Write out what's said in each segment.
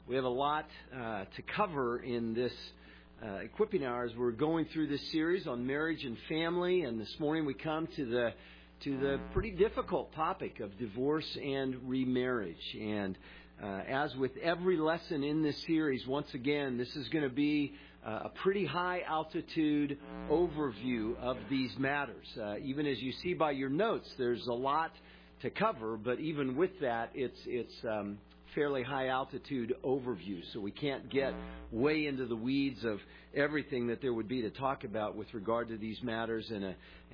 We have a lot to cover in this equipping hour as we're going through this series on marriage and family. And this morning we come to the pretty difficult topic of divorce and remarriage. And as with every lesson in this series, once again, this is going to be a pretty high altitude overview of these matters. Even as you see by your notes, there's a lot to cover, but even with that, it's fairly high altitude overview, so we can't get way into the weeds of everything that there would be to talk about with regard to these matters in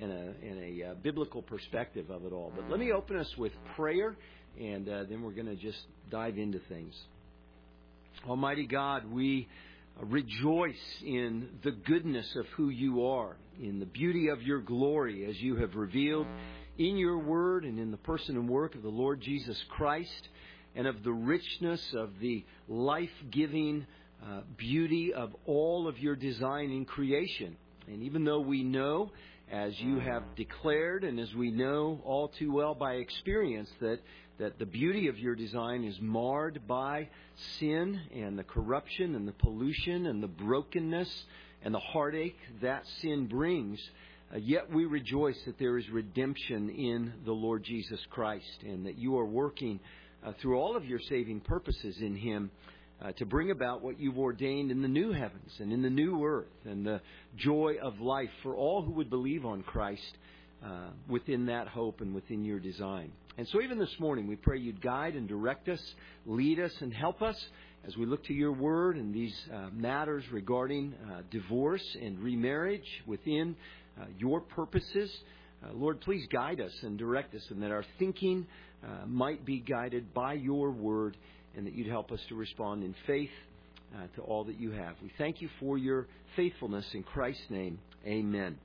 a biblical perspective of it all. But let me open us with prayer, and then we're going to just dive into things. Almighty God, we rejoice in the goodness of who you are, in the beauty of your glory as you have revealed in your word and in the person and work of the Lord Jesus Christ, and of the richness of the life-giving beauty of all of your design in creation. And even though we know, as you have declared, and as we know all too well by experience, that the beauty of your design is marred by sin and the corruption and the pollution and the brokenness and the heartache that sin brings, yet we rejoice that there is redemption in the Lord Jesus Christ, and that you are working through all of your saving purposes in Him to bring about what you've ordained in the new heavens and in the new earth, and the joy of life for all who would believe on Christ within that hope and within your design. And so even this morning, we pray you'd guide and direct us, lead us and help us as we look to your word and these matters regarding divorce and remarriage within your purposes. Lord, please guide us and direct us, and that our thinking might be guided by your word, and that you'd help us to respond in faith to all that you have. We thank you for your faithfulness in Christ's name. Amen.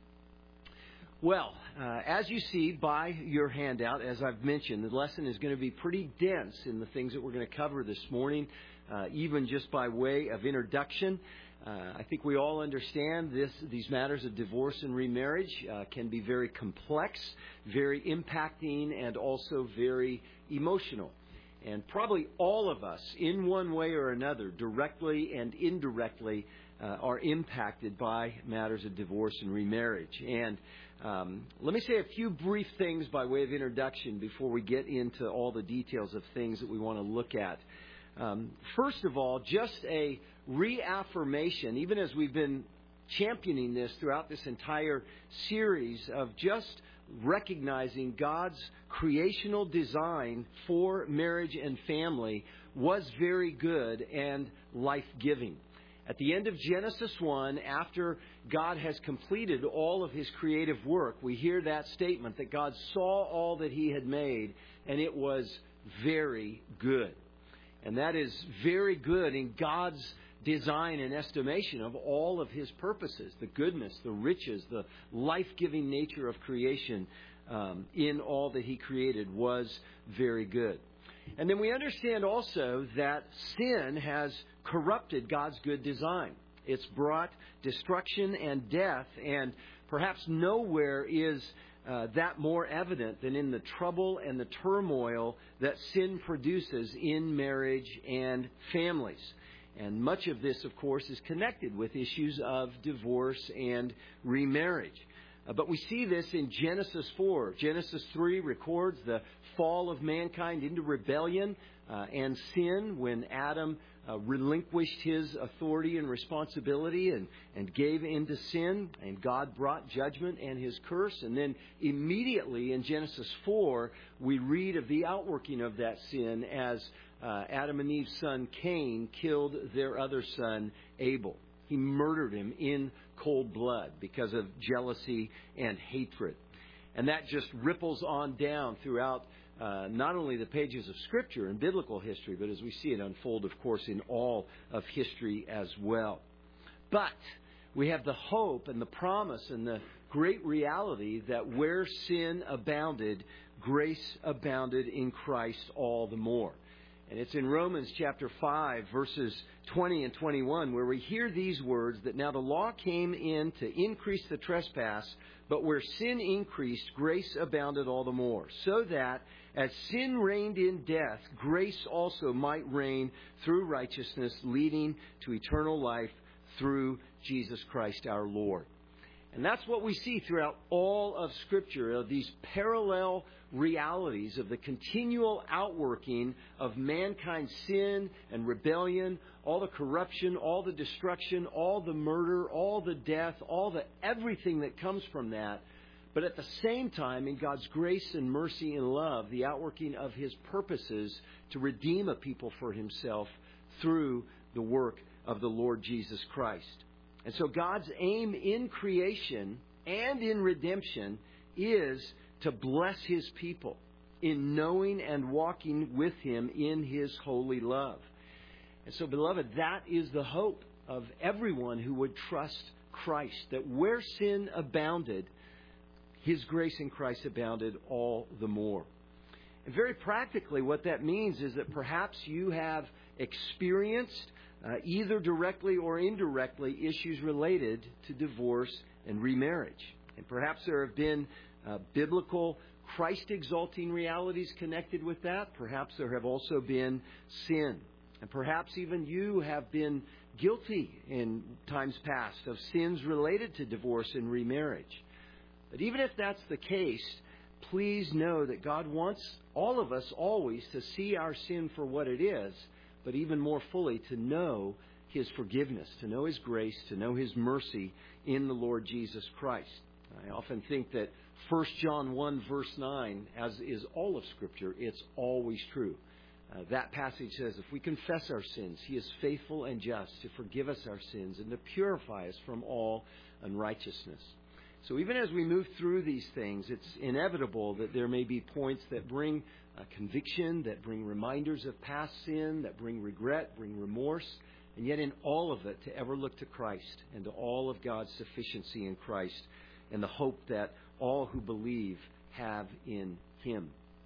Well, as you see by your handout, as I've mentioned, the lesson is going to be pretty dense in the things that we're going to cover this morning, even just by way of introduction. I think we all understand these matters of divorce and remarriage can be very complex, very impacting, and also very emotional. And probably all of us, in one way or another, directly and indirectly, are impacted by matters of divorce and remarriage. And let me say a few brief things by way of introduction before we get into all the details of things that we want to look at. First of all, just a reaffirmation, even as we've been championing this throughout this entire series, of just recognizing God's creational design for marriage and family was very good and life-giving. At the end of Genesis 1, after God has completed all of His creative work, we hear that statement that God saw all that He had made, and it was very good. And that is very good in God's design and estimation of all of His purposes, the goodness, the riches, the life-giving nature of creation in all that He created was very good. And then we understand also that sin has corrupted God's good design. It's brought destruction and death, and perhaps nowhere is that more evident than in the trouble and the turmoil that sin produces in marriage and families. And much of this, of course, is connected with issues of divorce and remarriage. But we see this in Genesis 4. Genesis 3 records the fall of mankind into rebellion and sin when Adam relinquished his authority and responsibility and gave into sin, and God brought judgment and His curse. And then immediately in Genesis 4, we read of the outworking of that sin as Adam and Eve's son Cain killed their other son Abel. He murdered him in cold blood because of jealousy and hatred. And that just ripples on down throughout not only the pages of Scripture and biblical history, but as we see it unfold, of course, in all of history as well. But we have the hope and the promise and the great reality that where sin abounded, grace abounded in Christ all the more. And it's in Romans chapter 5, verses 20 and 21, where we hear these words, that now the law came in to increase the trespass, but where sin increased, grace abounded all the more. So that as sin reigned in death, grace also might reign through righteousness, leading to eternal life through Jesus Christ our Lord. And that's what we see throughout all of Scripture, these parallel realities of the continual outworking of mankind's sin and rebellion, all the corruption, all the destruction, all the murder, all the death, all the everything that comes from that. But at the same time, in God's grace and mercy and love, the outworking of His purposes to redeem a people for Himself through the work of the Lord Jesus Christ. And so God's aim in creation and in redemption is to bless His people in knowing and walking with Him in His holy love. And so, beloved, that is the hope of everyone who would trust Christ, that where sin abounded, His grace in Christ abounded all the more. And very practically, what that means is that perhaps you have experienced either directly or indirectly, issues related to divorce and remarriage. And perhaps there have been biblical Christ-exalting realities connected with that. Perhaps there have also been sin. And perhaps even you have been guilty in times past of sins related to divorce and remarriage. But even if that's the case, please know that God wants all of us always to see our sin for what it is, but even more fully to know His forgiveness, to know His grace, to know His mercy in the Lord Jesus Christ. I often think that 1 John 1 verse 9, as is all of Scripture, it's always true. That passage says, if we confess our sins, He is faithful and just to forgive us our sins and to purify us from all unrighteousness. So even as we move through these things, it's inevitable that there may be points that bring conviction, that bring reminders of past sin, that bring regret, bring remorse, and yet in all of it to ever look to Christ and to all of God's sufficiency in Christ and the hope that all who believe have in Him.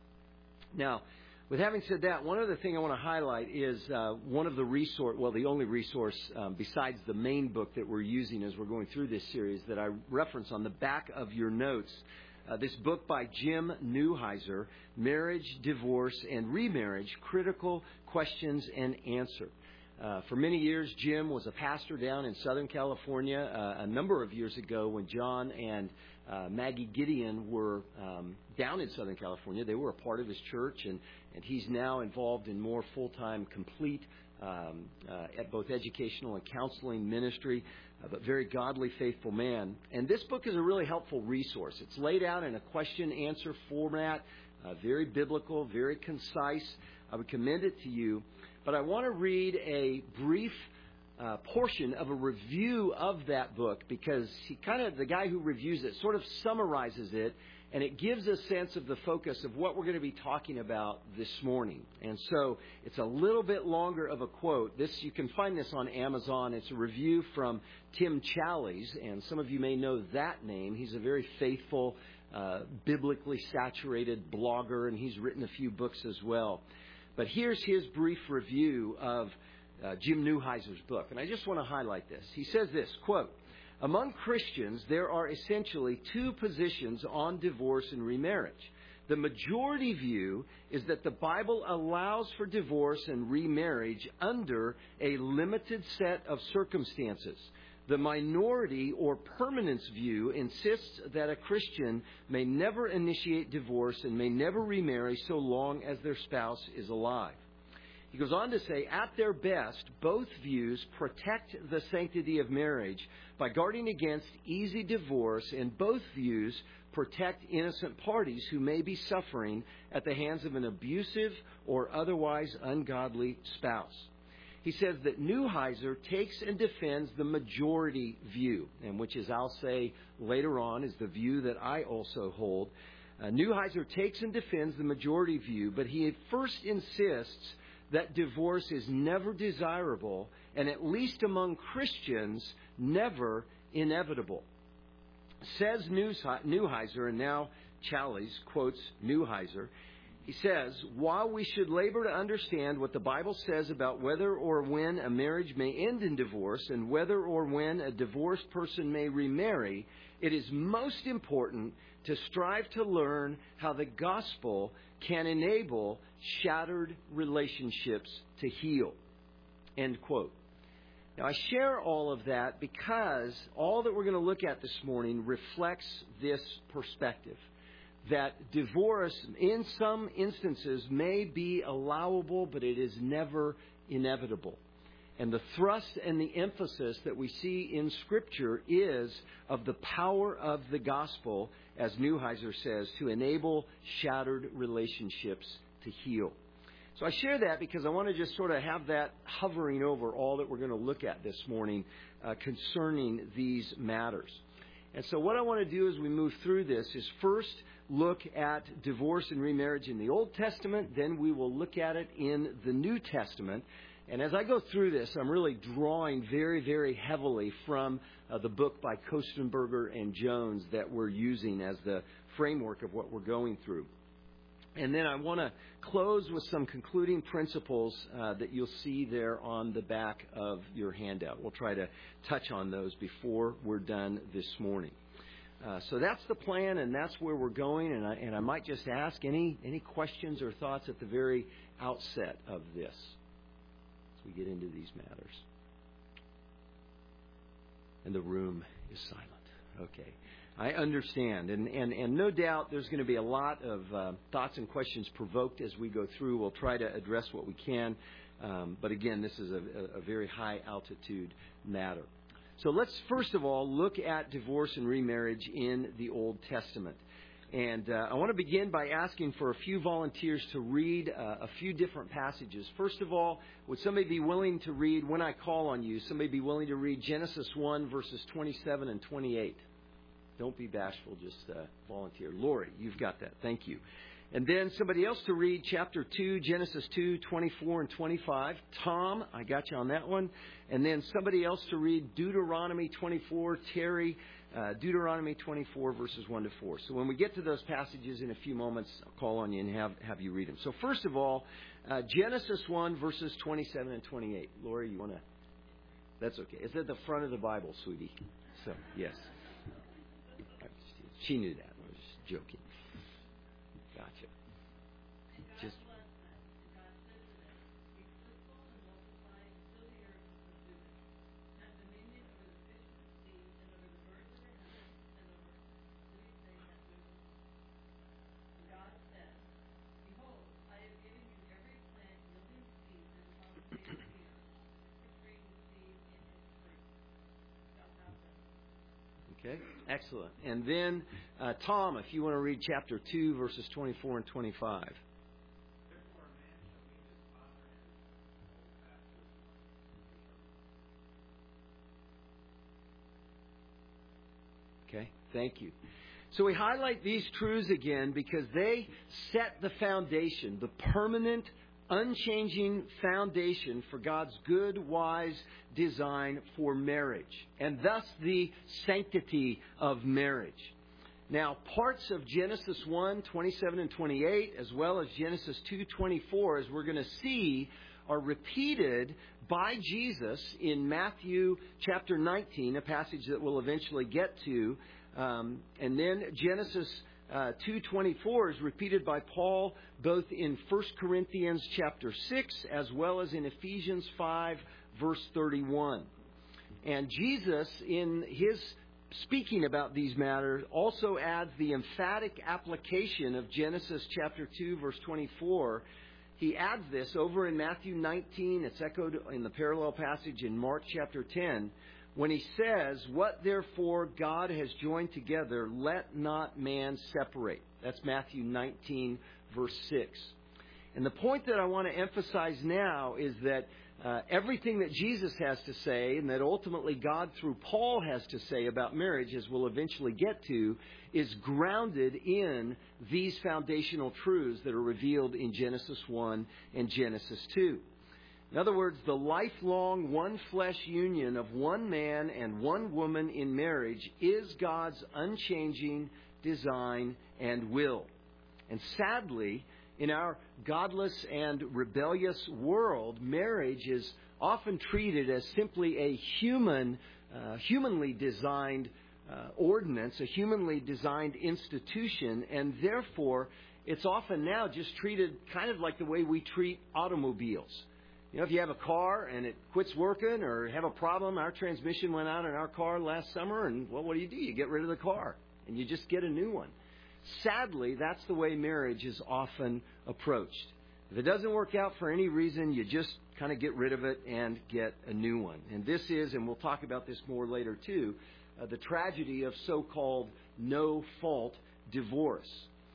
Now, with having said that, one other thing I want to highlight is one of the the only resource besides the main book that we're using as we're going through this series that I reference on the back of your notes. This book by Jim Neuheiser, Marriage, Divorce, and Remarriage, Critical Questions and Answer. For many years, Jim was a pastor down in Southern California. A number of years ago when John and Maggie Gideon were down in Southern California, they were a part of his church, and he's now involved in more full-time, complete at both educational and counseling ministry, but very godly, faithful man. And this book is a really helpful resource. It's laid out in a question-answer format, very biblical, very concise. I would commend it to you. But I want to read a brief portion of a review of that book because the guy who reviews it sort of summarizes it, and it gives a sense of the focus of what we're going to be talking about this morning. And so it's a little bit longer of a quote. You can find this on Amazon. It's a review from Tim Challies, and some of you may know that name. He's a very faithful, biblically saturated blogger, and he's written a few books as well. But here's his brief review of Jim Neuheiser's book. And I just want to highlight this. He says this, quote, "Among Christians, there are essentially two positions on divorce and remarriage. The majority view is that the Bible allows for divorce and remarriage under a limited set of circumstances. The minority or permanence view insists that a Christian may never initiate divorce and may never remarry so long as their spouse is alive." He goes on to say, at their best, both views protect the sanctity of marriage by guarding against easy divorce, and both views protect innocent parties who may be suffering at the hands of an abusive or otherwise ungodly spouse. He says that Neuheiser takes and defends the majority view, and which, as I'll say later on, is the view that I also hold. Neuheiser takes and defends the majority view, but he first insists that divorce is never desirable, and at least among Christians, never inevitable. Says Neuheiser, and now Challies quotes Neuheiser, He says, while we should labor to understand what the Bible says about whether or when a marriage may end in divorce and whether or when a divorced person may remarry, it is most important to strive to learn how the gospel can enable shattered relationships to heal. End quote. Now, I share all of that because all that we're going to look at this morning reflects this perspective. That divorce, in some instances, may be allowable, but it is never inevitable. And the thrust and the emphasis that we see in Scripture is of the power of the gospel, as Neuheiser says, to enable shattered relationships to heal. So I share that because I want to just sort of have that hovering over all that we're going to look at this morning concerning these matters. And so what I want to do as we move through this is first look at divorce and remarriage in the Old Testament. Then we will look at it in the New Testament. And as I go through this, I'm really drawing very, very heavily from the book by Kostenberger and Jones that we're using as the framework of what we're going through. And then I want to close with some concluding principles that you'll see there on the back of your handout. We'll try to touch on those before we're done this morning. So that's the plan, and that's where we're going. And I might just ask any questions or thoughts at the very outset of this as we get into these matters. And the room is silent. Okay. I understand. And no doubt there's going to be a lot of thoughts and questions provoked as we go through. We'll try to address what we can. But again, this is a very high altitude matter. So let's first of all look at divorce and remarriage in the Old Testament. And I want to begin by asking for a few volunteers to read a few different passages. First of all, would somebody be willing to read, when I call on you, somebody be willing to read Genesis 1, verses 27 and 28? Don't be bashful, just volunteer. Lori, you've got that. Thank you. And then somebody else to read chapter 2, Genesis 2, 24 and 25. Tom, I got you on that one. And then somebody else to read Deuteronomy 24. Terry, Deuteronomy 24, verses 1 to 4. So when we get to those passages in a few moments, I'll call on you and have you read them. So first of all, Genesis 1, verses 27 and 28. Lori, you want to? That's okay. It's at the front of the Bible, sweetie. So, yes. She knew that. I was just joking. Gotcha. Just. Okay, excellent. And then, Tom, if you want to read chapter 2, verses 24 and 25. Okay, thank you. So we highlight these truths again because they set the foundation, the permanent, unchanging foundation for God's good, wise design for marriage, and thus the sanctity of marriage. Now, parts of Genesis 1, 27 and 28, as well as Genesis 2, 24, as we're going to see, are repeated by Jesus in Matthew chapter 19, a passage that we'll eventually get to. And then Genesis 2:24 is repeated by Paul both in 1 Corinthians chapter 6 as well as in Ephesians 5 verse 31. And Jesus, in his speaking about these matters, also adds the emphatic application of Genesis chapter 2 verse 24. He adds this over in Matthew 19. It's echoed in the parallel passage in Mark chapter 10. When he says, what therefore God has joined together, let not man separate. That's Matthew 19, verse 6. And the point that I want to emphasize now is that everything that Jesus has to say, and that ultimately God through Paul has to say about marriage, as we'll eventually get to, is grounded in these foundational truths that are revealed in Genesis 1 and Genesis 2. In other words, the lifelong one-flesh union of one man and one woman in marriage is God's unchanging design and will. And sadly, In our godless and rebellious world, marriage is often treated as simply a humanly designed ordinance, a humanly designed institution, and therefore it's often now just treated kind of like the way we treat automobiles. You know, if you have a car and it quits working or have a problem, our transmission went out in our car last summer, and well, what do? You get rid of the car and you just get a new one. Sadly, that's the way marriage is often approached. If it doesn't work out for any reason, you just kind of get rid of it and get a new one. And this is, and we'll talk about this more later too, the tragedy of so-called no-fault divorce.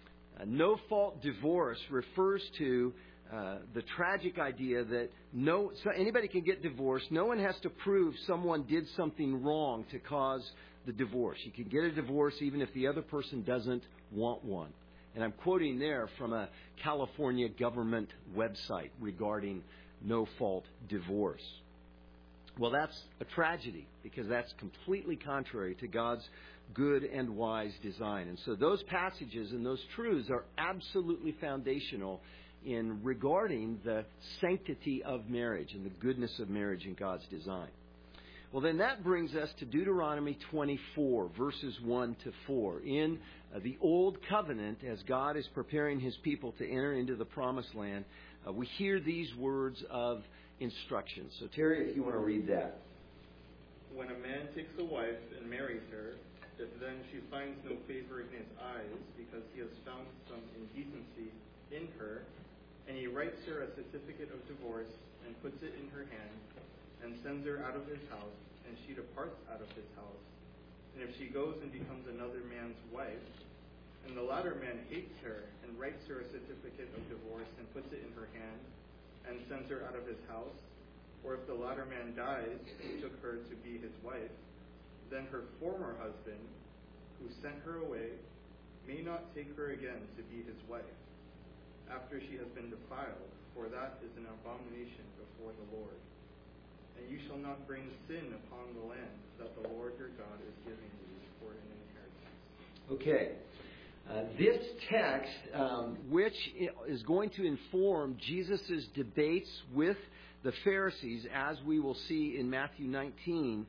No-fault divorce refers to the tragic idea that anybody can get divorced. No one has to prove someone did something wrong to cause the divorce. You can get a divorce even if the other person doesn't want one. And I'm quoting there from a California government website regarding no-fault divorce. Well, that's a tragedy because that's completely contrary to God's good and wise design. And so those passages and those truths are absolutely foundational in regarding the sanctity of marriage and the goodness of marriage in God's design. Well, then that brings us to Deuteronomy 24, verses 1 to 4. In the Old Covenant, as God is preparing His people to enter into the Promised Land, we hear these words of instruction. So, Terry, if you want to read that. When a man takes a wife and marries her, if then she finds no favor in his eyes, because he has found some indecency in her, and he writes her a certificate of divorce and puts it in her hand, and sends her out of his house, and she departs out of his house. And if she goes and becomes another man's wife, and the latter man hates her, and writes her a certificate of divorce and puts it in her hand, and sends her out of his house, or if the latter man dies who took her to be his wife, then her former husband, who sent her away, may not take her again to be his wife, after she has been defiled, for that is an abomination before the Lord. And you shall not bring sin upon the land that the Lord your God is giving you for an inheritance. Okay. This text, which is going to inform Jesus' debates with the Pharisees, as we will see in Matthew 19,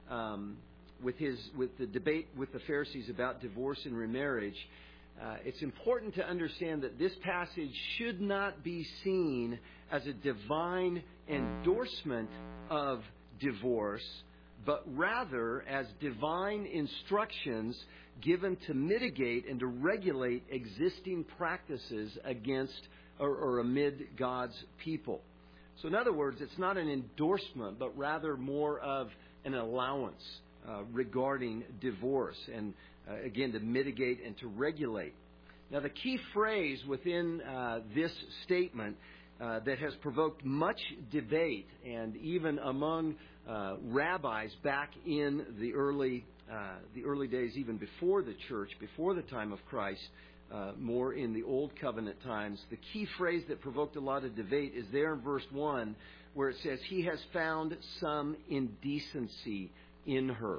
with the debate with the Pharisees about divorce and remarriage, it's important to understand that this passage should not be seen as a divine endorsement of divorce, but rather as divine instructions given to mitigate and to regulate existing practices against or amid God's people. So in other words, it's not an endorsement, but rather more of an allowance regarding divorce, and again, to mitigate and to regulate. Now, the key phrase within this statement that has provoked much debate, and even among rabbis back in the early days, even before the church, before the time of Christ, more in the Old Covenant times, the key phrase that provoked a lot of debate is there in verse 1, where it says, "He has found some indecency in her."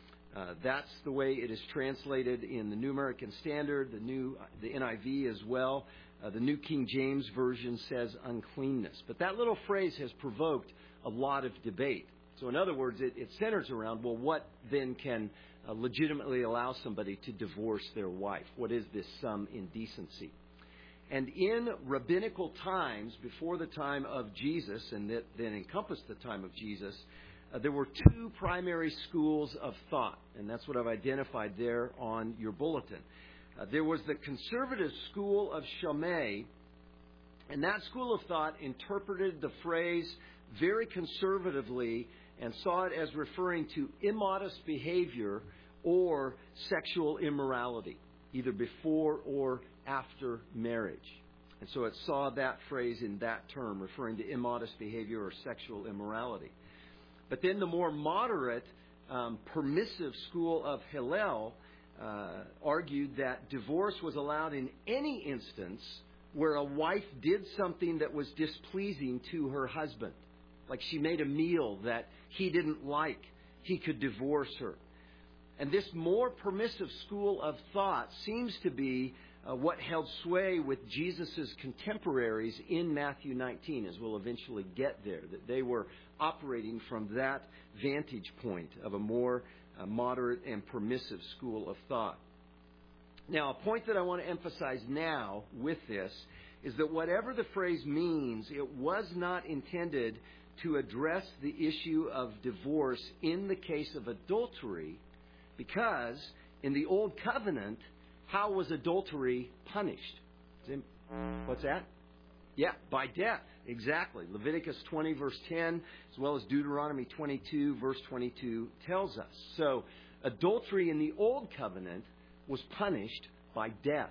That's the way it is translated in the New American Standard, the NIV as well. The New King James Version says uncleanness. But that little phrase has provoked a lot of debate. So in other words, it centers around, well, what then can legitimately allow somebody to divorce their wife? What is this some indecency? And in rabbinical times, before the time of Jesus, and that then encompassed the time of Jesus, there were two primary schools of thought, and that's what I've identified there on your bulletin. There was the conservative school of Shammai, and that school of thought interpreted the phrase very conservatively and saw it as referring to immodest behavior or sexual immorality, either before or after marriage. And so it saw that phrase in that term, referring to immodest behavior or sexual immorality. But then the more moderate, permissive school of Hillel argued that divorce was allowed in any instance where a wife did something that was displeasing to her husband. Like she made a meal that he didn't like, he could divorce her. And this more permissive school of thought seems to be what held sway with Jesus' contemporaries in Matthew 19, as we'll eventually get there, that they were operating from that vantage point of a more moderate and permissive school of thought. Now, a point that I want to emphasize now with this is that whatever the phrase means, it was not intended to address the issue of divorce in the case of adultery, because in the Old Covenant, how was adultery punished? What's that? Yeah, by death. Exactly. Leviticus 20, verse 10, as well as Deuteronomy 22, verse 22, tells us. So, adultery in the Old Covenant was punished by death.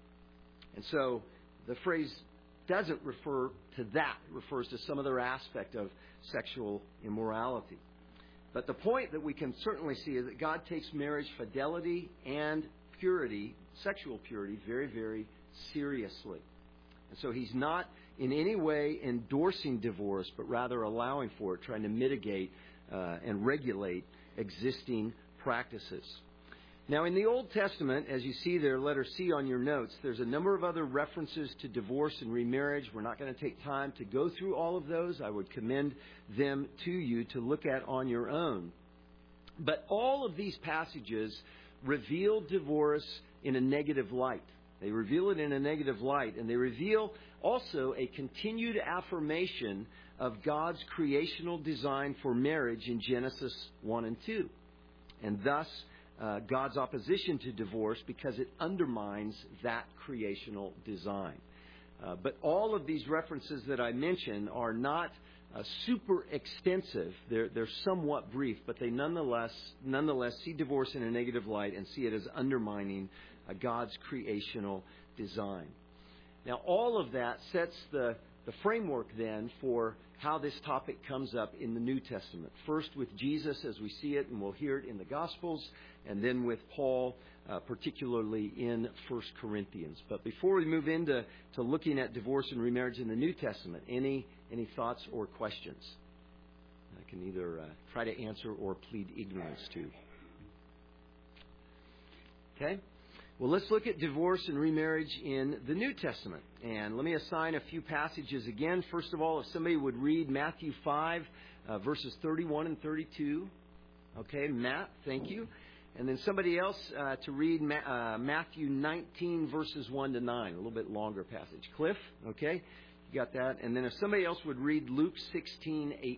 And so, the phrase doesn't refer to that. It refers to some other aspect of sexual immorality. But the point that we can certainly see is that God takes marriage fidelity and purity, sexual purity, very, very seriously. And so He's not in any way endorsing divorce, but rather allowing for it, trying to mitigate and regulate existing practices. Now, in the Old Testament, as you see there, letter C on your notes, there's a number of other references to divorce and remarriage. We're not going to take time to go through all of those. I would commend them to you to look at on your own. But all of these passages reveal divorce in a negative light. They reveal it in a negative light, and they reveal also a continued affirmation of God's creational design for marriage in Genesis 1 and 2. And thus, God's opposition to divorce, because it undermines that creational design. But all of these references that I mentioned are not super extensive. They're somewhat brief, but they nonetheless see divorce in a negative light and see it as undermining God's creational design. Now, all of that sets the framework then for how this topic comes up in the New Testament. First with Jesus as we see it, and we'll hear it in the Gospels, and then with Paul, particularly in 1 Corinthians. But before we move into looking at divorce and remarriage in the New Testament, any thoughts or questions? I can either try to answer or plead ignorance to. Okay? Well, let's look at divorce and remarriage in the New Testament. And let me assign a few passages again. First of all, if somebody would read Matthew 5, verses 31 and 32. Okay, Matt, thank you. And then somebody else to read Matthew 19, verses 1 to 9. A little bit longer passage. Cliff, okay, you got that. And then if somebody else would read Luke 16, 18.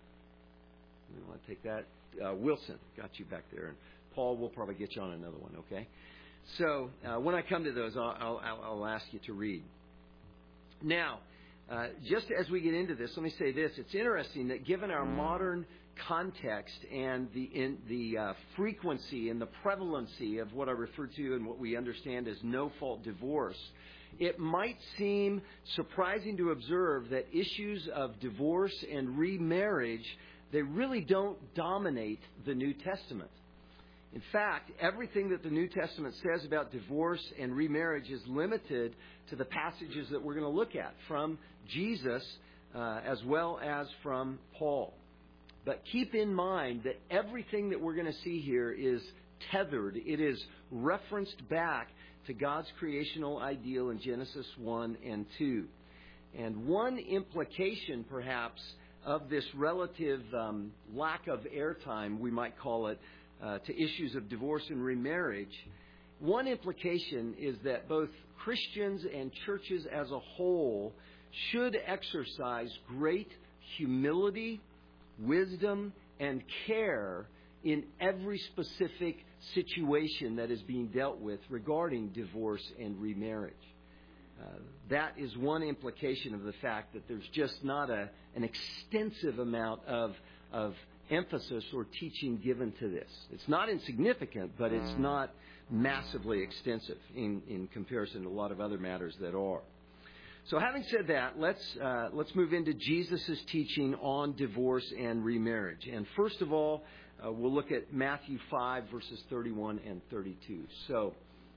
We want to take that. Wilson, got you back there. And Paul, we'll probably get you on another one, okay? So when I come to those, I'll ask you to read. Now, just as we get into this, let me say this. It's interesting that given our modern context and the frequency and the prevalency of what I refer to and what we understand as no-fault divorce, it might seem surprising to observe that issues of divorce and remarriage, they really don't dominate the New Testament. In fact, everything that the New Testament says about divorce and remarriage is limited to the passages that we're going to look at from Jesus as well as from Paul. But keep in mind that everything that we're going to see here is tethered. It is referenced back to God's creational ideal in Genesis 1 and 2. And one implication, perhaps, of this relative lack of airtime, we might call it, to issues of divorce and remarriage, one implication is that both Christians and churches as a whole should exercise great humility, wisdom, and care in every specific situation that is being dealt with regarding divorce and remarriage. That is one implication of the fact that there's just not an extensive amount of emphasis or teaching given to this. It's not insignificant, but it's not massively extensive in comparison to a lot of other matters that are. So having said that, let's move into Jesus' teaching on divorce and remarriage. And first of all, we'll look at Matthew 5, verses 31 and 32. So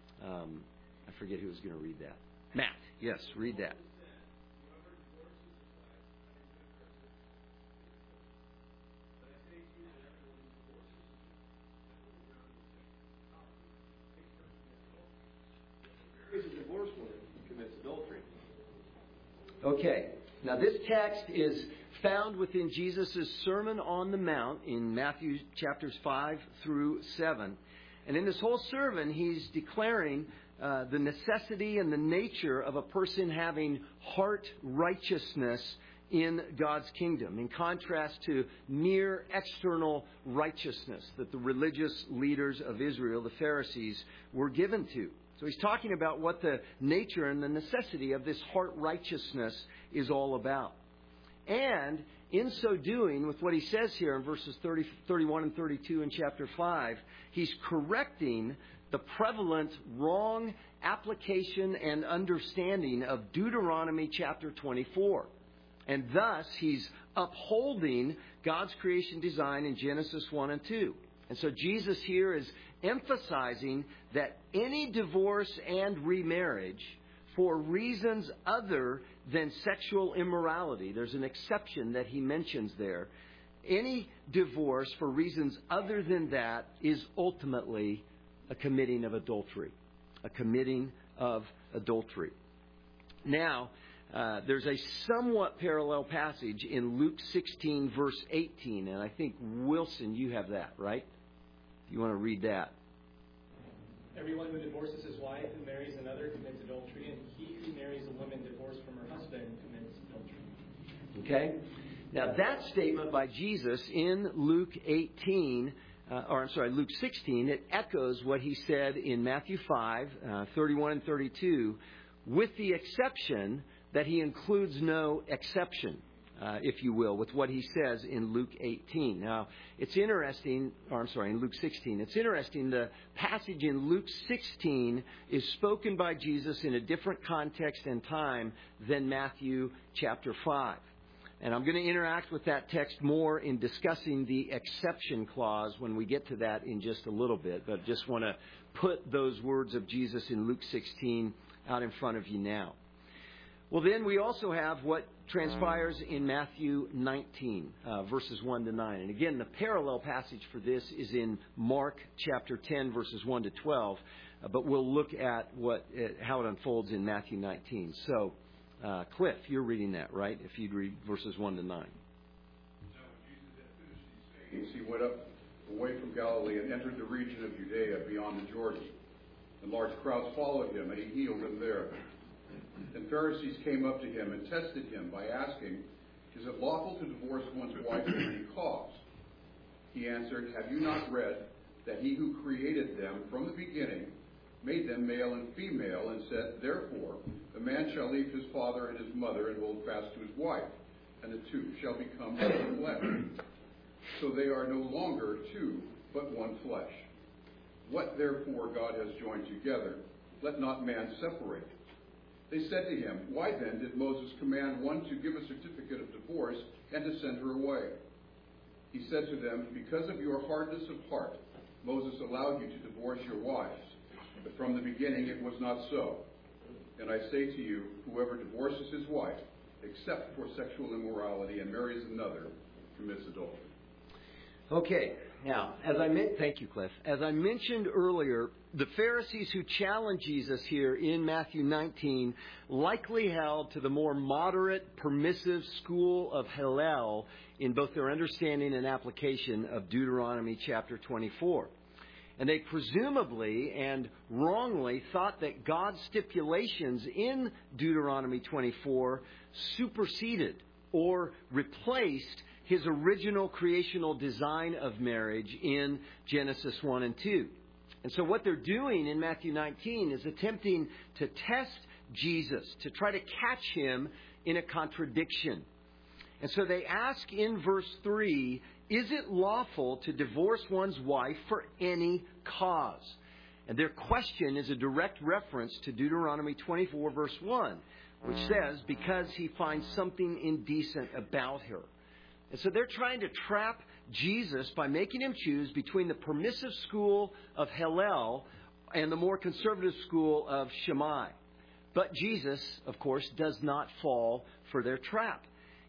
I forget who was going to read that. Matt, yes, read that. Okay. Now, this text is found within Jesus' Sermon on the Mount in Matthew chapters 5 through 7. And in this whole sermon, he's declaring the necessity and the nature of a person having heart righteousness in God's kingdom, in contrast to mere external righteousness that the religious leaders of Israel, the Pharisees, were given to. So he's talking about what the nature and the necessity of this heart righteousness is all about. And in so doing, with what he says here in verses 31 and 32 in chapter 5, he's correcting the prevalent wrong application and understanding of Deuteronomy chapter 24. And thus, he's upholding God's creation design in Genesis 1 and 2. And so Jesus here is emphasizing that any divorce and remarriage for reasons other than sexual immorality, there's an exception that he mentions there. Any divorce for reasons other than that is ultimately a committing of adultery. A committing of adultery. Now, there's a somewhat parallel passage in Luke 16, verse 18. And I think, Wilson, you have that, right? You want to read that? Everyone who divorces his wife and marries another commits adultery, and he who marries a woman divorced from her husband commits adultery. Okay? Now, that statement by Jesus in Luke 16, it echoes what he said in Matthew 5, 31 and 32, with the exception that he includes no exception, if you will, with what he says in Luke 18. Now, it's interesting, in Luke 16. It's interesting, the passage in Luke 16 is spoken by Jesus in a different context and time than Matthew chapter 5. And I'm going to interact with that text more in discussing the exception clause when we get to that in just a little bit. But just want to put those words of Jesus in Luke 16 out in front of you now. Well, then we also have what transpires in Matthew 19, verses 1 to 9. And again, the parallel passage for this is in Mark chapter 10, verses 1 to 12. But we'll look at how it unfolds in Matthew 19. So, Cliff, you're reading that, right? If you'd read verses 1 to 9. Now, when Jesus had finished these sayings, he went up away from Galilee and entered the region of Judea beyond the Jordan. And large crowds followed him, and he healed them there. And Pharisees came up to him and tested him by asking, "Is it lawful to divorce one's wife for any cause?" He answered, "Have you not read that he who created them from the beginning made them male and female, and said, 'Therefore, the man shall leave his father and his mother and hold fast to his wife, and the two shall become one flesh.' So they are no longer two, but one flesh. What therefore God has joined together, let not man separate." They said to him, "Why then did Moses command one to give a certificate of divorce and to send her away?" He said to them, "Because of your hardness of heart, Moses allowed you to divorce your wives. But from the beginning it was not so. And I say to you, whoever divorces his wife, except for sexual immorality, and marries another, commits adultery." Okay, now, thank you, Cliff. As I mentioned earlier, the Pharisees who challenged Jesus here in Matthew 19 likely held to the more moderate, permissive school of Hillel in both their understanding and application of Deuteronomy chapter 24. And they presumably and wrongly thought that God's stipulations in Deuteronomy 24 superseded or replaced his original creational design of marriage in Genesis 1 and 2. And so what they're doing in Matthew 19 is attempting to test Jesus, to try to catch him in a contradiction. And so they ask in verse 3, is it lawful to divorce one's wife for any cause? And their question is a direct reference to Deuteronomy 24, verse 1, which says, because he finds something indecent about her. And so they're trying to trap Jesus by making him choose between the permissive school of Hillel and the more conservative school of Shammai. But Jesus, of course, does not fall for their trap.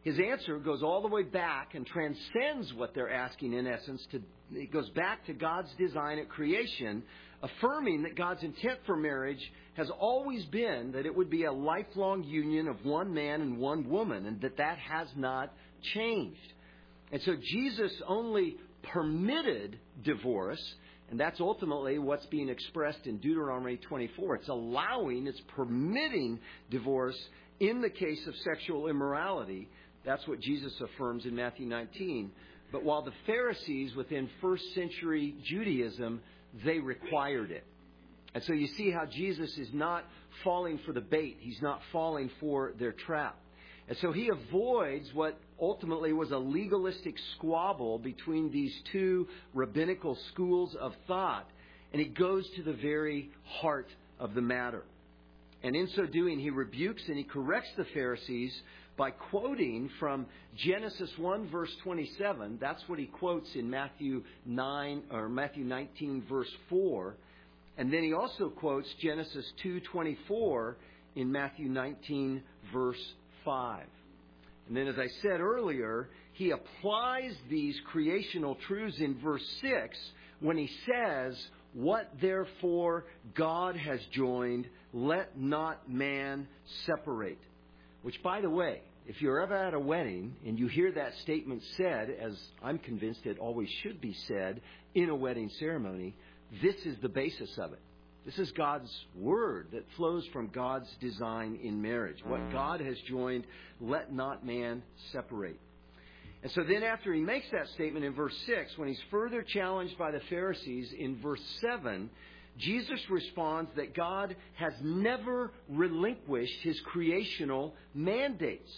his answer goes all the way back and transcends what they're asking, in essence. It goes back to God's design at creation, affirming that God's intent for marriage has always been that it would be a lifelong union of one man and one woman, and that has not changed. And so Jesus only permitted divorce, and that's ultimately what's being expressed in Deuteronomy 24. It's allowing, it's permitting divorce in the case of sexual immorality. That's what Jesus affirms in Matthew 19. But while the Pharisees within first century Judaism, they required it. And so you see how Jesus is not falling for the bait. He's not falling for their trap. And so he avoids what ultimately was a legalistic squabble between these two rabbinical schools of thought. And he goes to the very heart of the matter. And in so doing, he rebukes and he corrects the Pharisees by quoting from Genesis 1, verse 27. That's what he quotes in Matthew 19, verse 4. And then he also quotes Genesis 2:24 in Matthew 19, verse 5. And then, as I said earlier, he applies these creational truths in verse 6 when he says, "What therefore God has joined, let not man separate." Which, by the way, if you're ever at a wedding and you hear that statement said, as I'm convinced it always should be said in a wedding ceremony, this is the basis of it. This is God's word that flows from God's design in marriage. What God has joined, let not man separate. And so then after he makes that statement in verse 6, when he's further challenged by the Pharisees in verse 7, Jesus responds that God has never relinquished his creational mandates.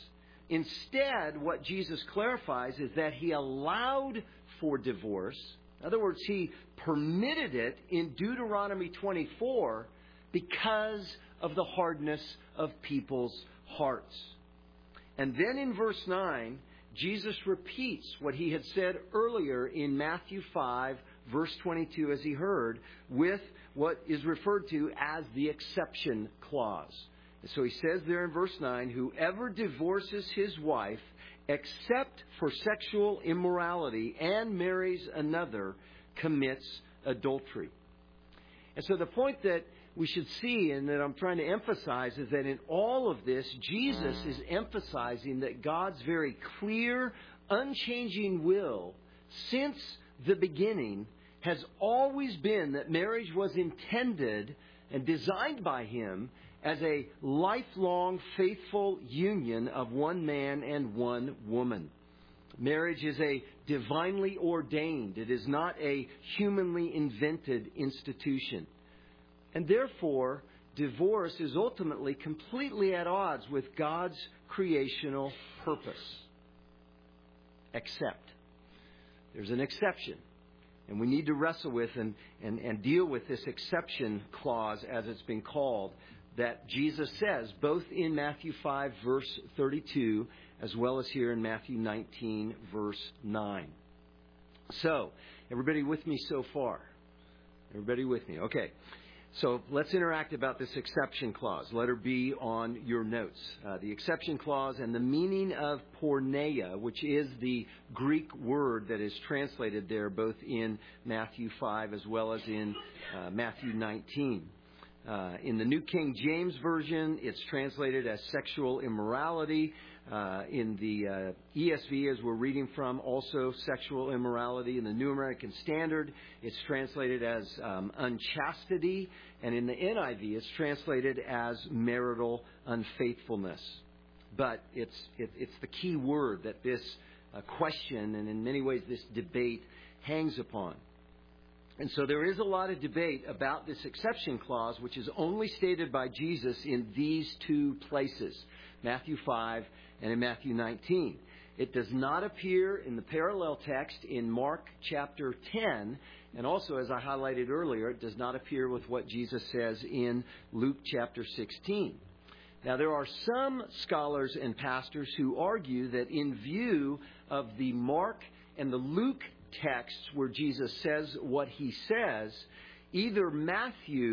Instead, what Jesus clarifies is that he allowed for divorce. In other words, he permitted it in Deuteronomy 24 because of the hardness of people's hearts. And then in verse 9, Jesus repeats what he had said earlier in Matthew 5, verse 22, as he heard, with what is referred to as the exception clause. And so he says there in verse 9, "Whoever divorces his wife except for sexual immorality and marries another commits adultery." And so the point that we should see and that I'm trying to emphasize is that in all of this, Jesus is emphasizing that God's very clear, unchanging will since the beginning has always been that marriage was intended and designed by him as a lifelong, faithful union of one man and one woman. Marriage is a divinely ordained. It is not a humanly invented institution. And therefore, divorce is ultimately completely at odds with God's creational purpose. Except there's an exception. And we need to wrestle with and deal with this exception clause, as it's been called, that Jesus says, both in Matthew 5, verse 32, as well as here in Matthew 19, verse 9. So, everybody with me so far? Everybody with me? Okay. So let's interact about this exception clause. Letter B on your notes. The exception clause and the meaning of porneia, which is the Greek word that is translated there both in Matthew 5 as well as in Matthew 19. In the New King James Version, it's translated as sexual immorality. In the ESV, as we're reading from, also sexual immorality. In the New American Standard, it's translated as unchastity. And in the NIV, it's translated as marital unfaithfulness. But it's the key word that this question, and in many ways this debate, hangs upon. And so there is a lot of debate about this exception clause, which is only stated by Jesus in these two places, Matthew 5 and in Matthew 19. It does not appear in the parallel text in Mark chapter 10, and also, as I highlighted earlier, it does not appear with what Jesus says in Luke chapter 16. Now, there are some scholars and pastors who argue that in view of the Mark and the Luke texts where Jesus says what he says, either Matthew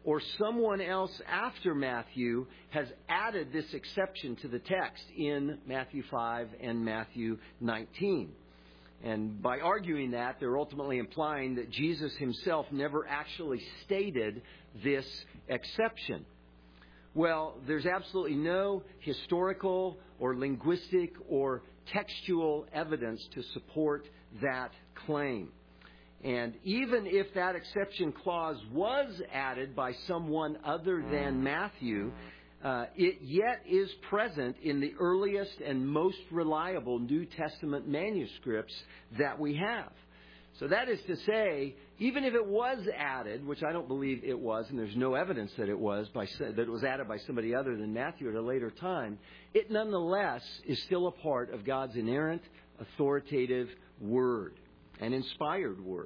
or someone else after Matthew has added this exception to the text in Matthew 5 and Matthew 19. And by arguing that, they're ultimately implying that Jesus himself never actually stated this exception. Well, there's absolutely no historical or linguistic or textual evidence to support that claim. And even if that exception clause was added by someone other than Matthew, it yet is present in the earliest and most reliable New Testament manuscripts that we have. So that is to say, even if it was added, which I don't believe it was, and there's no evidence that it was added by somebody other than Matthew at a later time, it nonetheless is still a part of God's inerrant, authoritative Word, an inspired Word.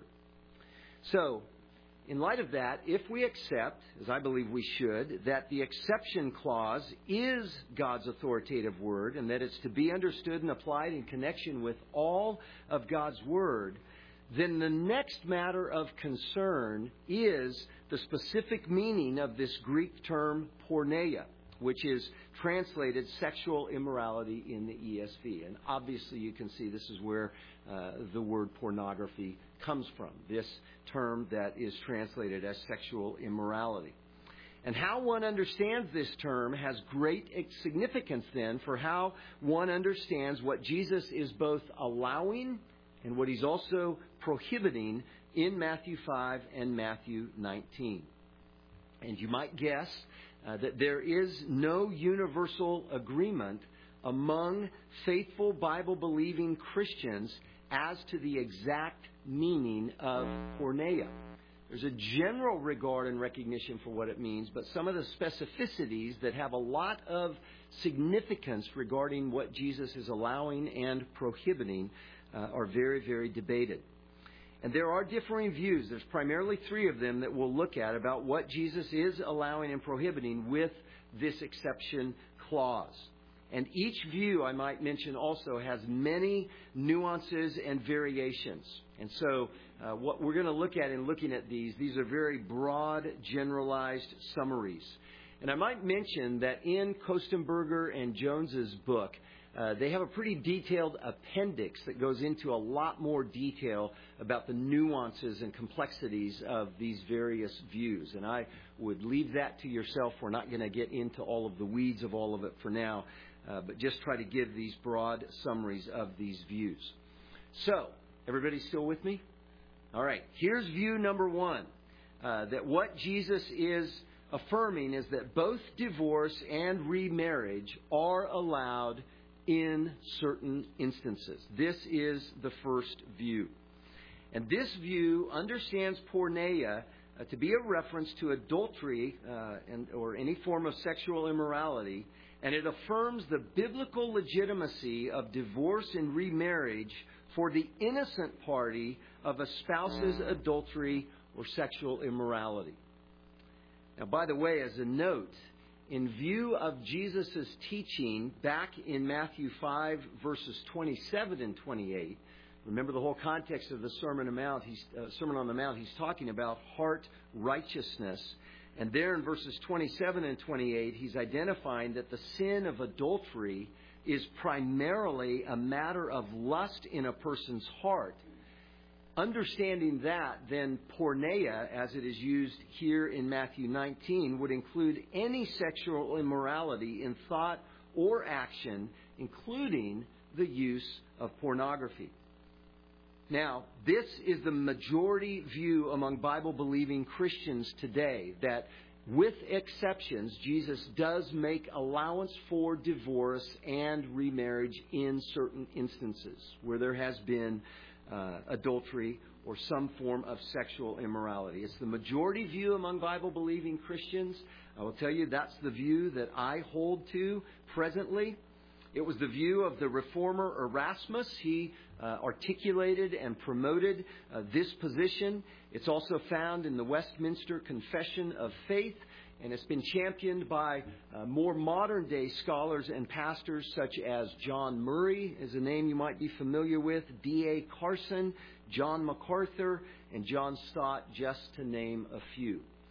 So, in light of that, if we accept, as I believe we should, that the exception clause is God's authoritative Word and that it's to be understood and applied in connection with all of God's Word, then the next matter of concern is the specific meaning of this Greek term porneia, which is translated sexual immorality in the ESV. And obviously you can see this is where the word pornography comes from, this term that is translated as sexual immorality. And how one understands this term has great significance then for how one understands what Jesus is both allowing and what he's also prohibiting in Matthew 5 and Matthew 19. And you might guess that there is no universal agreement among faithful Bible-believing Christians as to the exact meaning of porneia. There's a general regard and recognition for what it means, but some of the specificities that have a lot of significance regarding what Jesus is allowing and prohibiting are very, very debated. And there are differing views. There's primarily three of them that we'll look at about what Jesus is allowing and prohibiting with this exception clause. And each view, I might mention also, has many nuances and variations. And so what we're going to look at in looking at these are very broad, generalized summaries. And I might mention that in Kostenberger and Jones's book, they have a pretty detailed appendix that goes into a lot more detail about the nuances and complexities of these various views. And I would leave that to yourself. We're not going to get into all of the weeds of all of it for now, but just try to give these broad summaries of these views. So, everybody still with me? All right, here's view number one, that what Jesus is affirming is that both divorce and remarriage are allowed in certain instances. This is the first view. And this view understands porneia to be a reference to adultery or any form of sexual immorality, and it affirms the biblical legitimacy of divorce and remarriage for the innocent party of a spouse's adultery or sexual immorality. Now, by the way, as a note, in view of Jesus' teaching back in Matthew 5, verses 27 and 28, remember the whole context of the Sermon on the Mount, he's talking about heart righteousness. And there in verses 27 and 28, he's identifying that the sin of adultery is primarily a matter of lust in a person's heart. Understanding that, then porneia, as it is used here in Matthew 19, would include any sexual immorality in thought or action, including the use of pornography. Now, this is the majority view among Bible-believing Christians today, that with exceptions, Jesus does make allowance for divorce and remarriage in certain instances where there has been adultery or some form of sexual immorality. It's the majority view among Bible-believing Christians. I will tell you that's the view that I hold to presently. It was the view of the reformer Erasmus. He articulated and promoted this position. It's also found in the Westminster Confession of Faith, and it's been championed by more modern-day scholars and pastors such as John Murray is a name you might be familiar with, D.A. Carson, John MacArthur, and John Stott, just to name a few.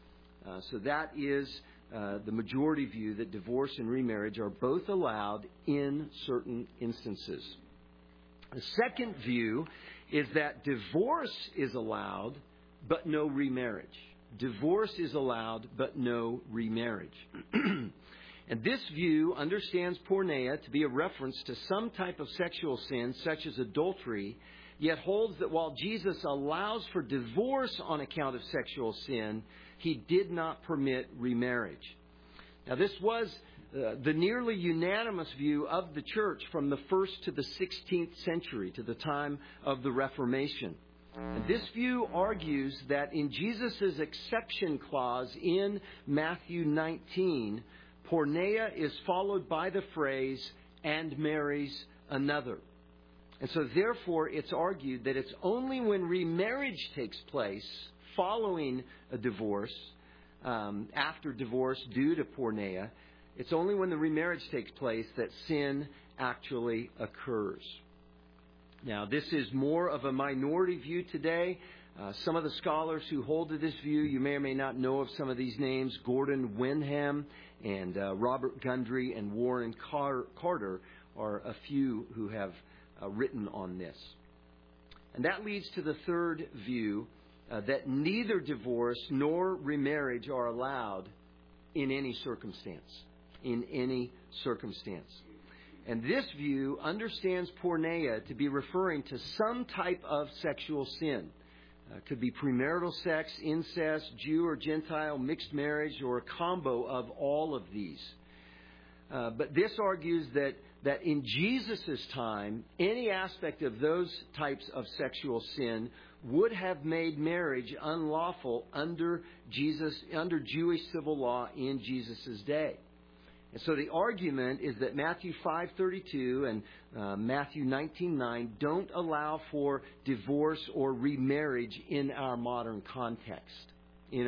So that is the majority view, that divorce and remarriage are both allowed in certain instances. The second view is that divorce is allowed, but no remarriage. Divorce is allowed, but no remarriage. And this view understands porneia to be a reference to some type of sexual sin, such as adultery, yet holds that while Jesus allows for divorce on account of sexual sin, He did not permit remarriage. Now, this was the nearly unanimous view of the church from the 1st to the 16th century, to the time of the Reformation. And this view argues that in Jesus' exception clause in Matthew 19, porneia is followed by the phrase, and marries another. And so therefore it's argued that it's only when remarriage takes place following a divorce, after divorce due to porneia, it's only when the remarriage takes place that sin actually occurs. Now, this is more of a minority view today. Some of the scholars who hold to this view, you may or may not know of some of these names. Gordon Wenham and Robert Gundry and Warren Carter are a few who have written on this. And that leads to the third view, that neither divorce nor remarriage are allowed in any circumstance. In any circumstance. And this view understands porneia to be referring to some type of sexual sin. Could be premarital sex, incest, Jew or Gentile, mixed marriage, or a combo of all of these. But this argues that in Jesus' time, any aspect of those types of sexual sin would have made marriage unlawful under Jewish civil law in Jesus' day. And so the argument is that Matthew 5:32 and Matthew 19:9 don't allow for divorce or remarriage in our modern context. And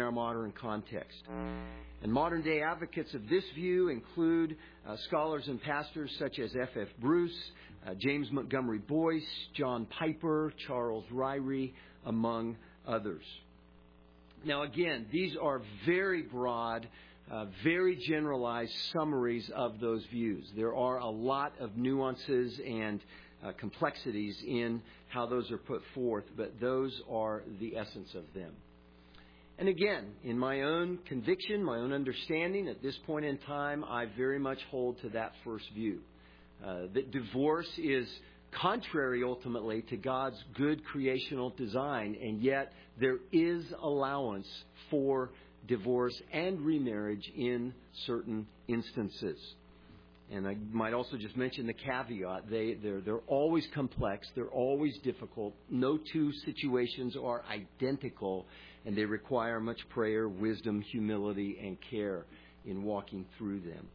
modern day advocates of this view include scholars and pastors such as F.F. Bruce, James Montgomery Boyce, John Piper, Charles Ryrie, among others. Now again, these are very broad, very generalized summaries of those views. There are a lot of nuances and complexities in how those are put forth, but those are the essence of them. And again, in my own conviction, my own understanding, at this point in time, I very much hold to that first view. That divorce is contrary ultimately to God's good creational design, and yet there is allowance for divorce and remarriage in certain instances. And I might also just mention the caveat. They're always complex. They're always difficult. No two situations are identical, and they require much prayer, wisdom, humility, and care in walking through them.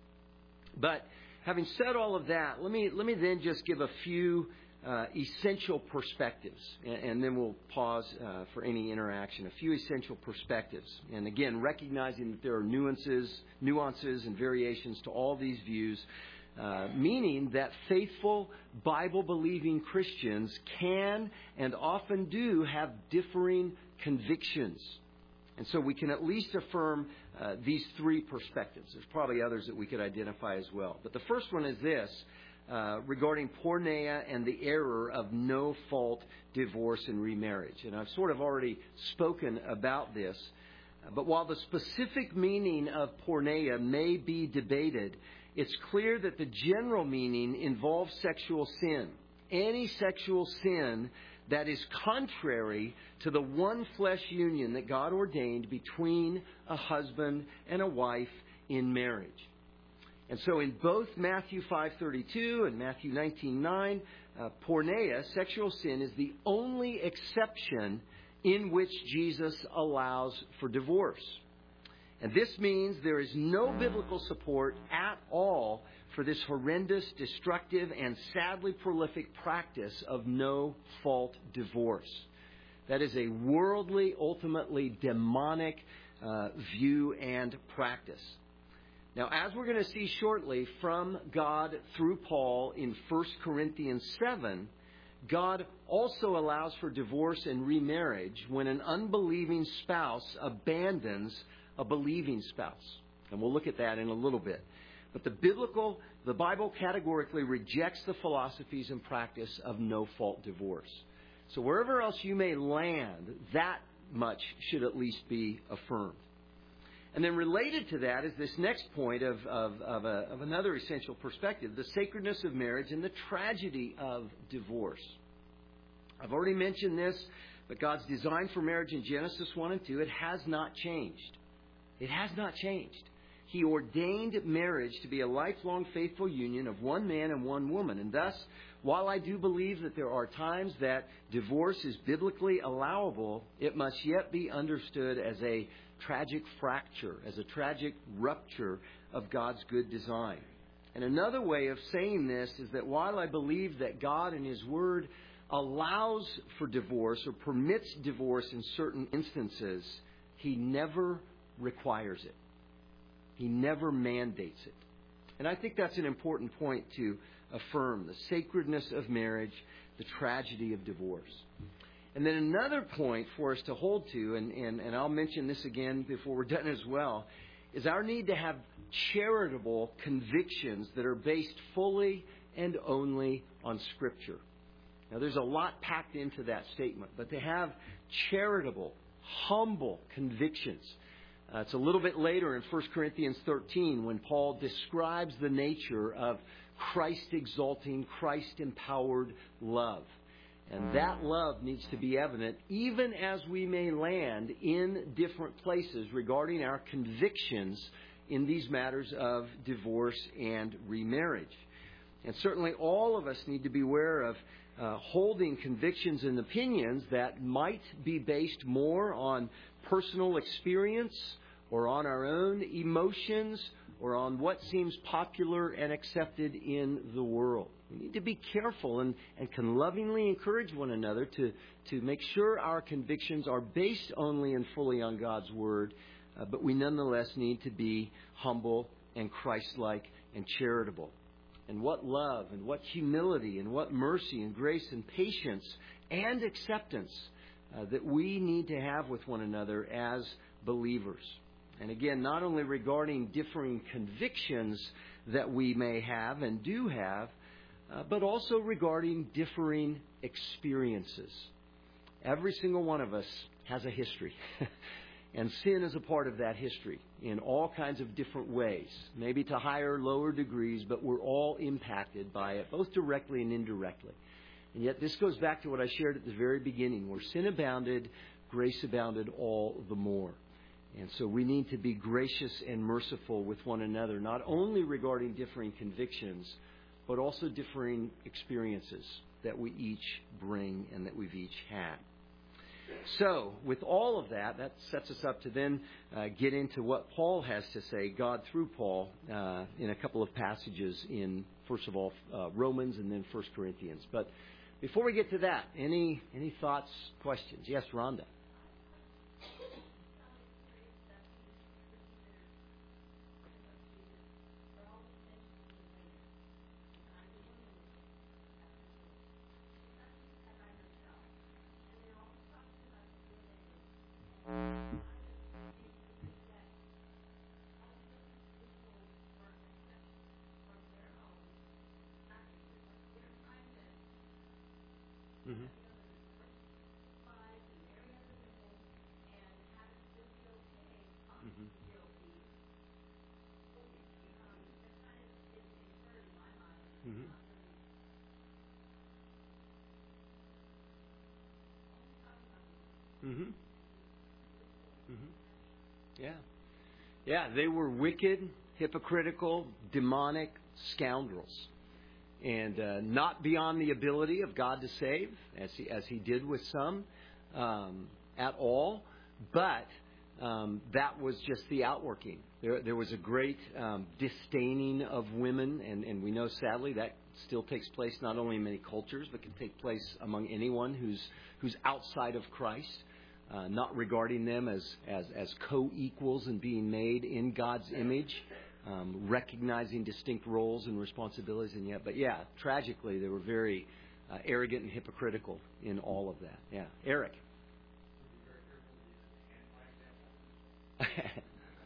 But having said all of that, let me then just give a few essential perspectives, and then we'll pause for any interaction. A few essential perspectives. And again, recognizing that there are nuances and variations to all these views, meaning that faithful, Bible-believing Christians can and often do have differing convictions. And so we can at least affirm these three perspectives. There's probably others that we could identify as well. But the first one is this, regarding porneia and the error of no-fault divorce and remarriage. And I've sort of already spoken about this. But while the specific meaning of porneia may be debated, it's clear that the general meaning involves sexual sin. Any sexual sin that is contrary to the one flesh union that God ordained between a husband and a wife in marriage. And so in both Matthew 5:32 and Matthew 19:9, porneia, sexual sin, is the only exception in which Jesus allows for divorce. And this means there is no biblical support at all for this horrendous, destructive, and sadly prolific practice of no-fault divorce. That is a worldly, ultimately demonic view and practice. Now, as we're going to see shortly from God through Paul in 1 Corinthians 7, God also allows for divorce and remarriage when an unbelieving spouse abandons a believing spouse. And we'll look at that in a little bit. But the Bible categorically rejects the philosophies and practice of no-fault divorce. So wherever else you may land, that much should at least be affirmed. And then related to that is this next point of another essential perspective, the sacredness of marriage and the tragedy of divorce. I've already mentioned this, but God's design for marriage in Genesis 1 and 2, it has not changed. It has not changed. He ordained marriage to be a lifelong faithful union of one man and one woman. And thus, while I do believe that there are times that divorce is biblically allowable, it must yet be understood as a tragic fracture, as a tragic rupture of God's good design. And another way of saying this is that while I believe that God in His Word allows for divorce or permits divorce in certain instances, He never requires it. He never mandates it. And I think that's an important point to affirm, the sacredness of marriage, the tragedy of divorce. And then another point for us to hold to, and I'll mention this again before we're done as well, is our need to have charitable convictions that are based fully and only on Scripture. Now, there's a lot packed into that statement, but to have charitable, humble convictions. It's a little bit later in 1 Corinthians 13 when Paul describes the nature of Christ-exalting, Christ-empowered love. And that love needs to be evident even as we may land in different places regarding our convictions in these matters of divorce and remarriage. And certainly all of us need to be aware of holding convictions and opinions that might be based more on personal experience or on our own emotions or on what seems popular and accepted in the world. We need to be careful and can lovingly encourage one another to make sure our convictions are based only and fully on God's Word, but we nonetheless need to be humble and Christ-like and charitable. And what love and what humility and what mercy and grace and patience and acceptance that we need to have with one another as believers. And again, not only regarding differing convictions that we may have and do have, but also regarding differing experiences. Every single one of us has a history. And sin is a part of that history in all kinds of different ways, maybe to higher, lower degrees, but we're all impacted by it, both directly and indirectly. And yet this goes back to what I shared at the very beginning, where sin abounded, grace abounded all the more. And so we need to be gracious and merciful with one another, not only regarding differing convictions, but also differing experiences that we each bring and that we've each had. So, with all of that, that sets us up to then get into what Paul has to say, God through Paul, in a couple of passages in, first of all, Romans and then 1 Corinthians. But before we get to that, any thoughts, questions? Yes, Rhonda. Mm-hmm. Mm-hmm. Mm-hmm. Yeah, they were wicked, hypocritical, demonic scoundrels. And not beyond the ability of God to save, as He did with some, at all. But that was just the outworking. There was a great disdaining of women, and we know sadly that still takes place not only in many cultures, but can take place among anyone who's outside of Christ, not regarding them as co-equals and being made in God's image. Recognizing distinct roles and responsibilities, but tragically, they were very arrogant and hypocritical in all of that. Yeah, Eric.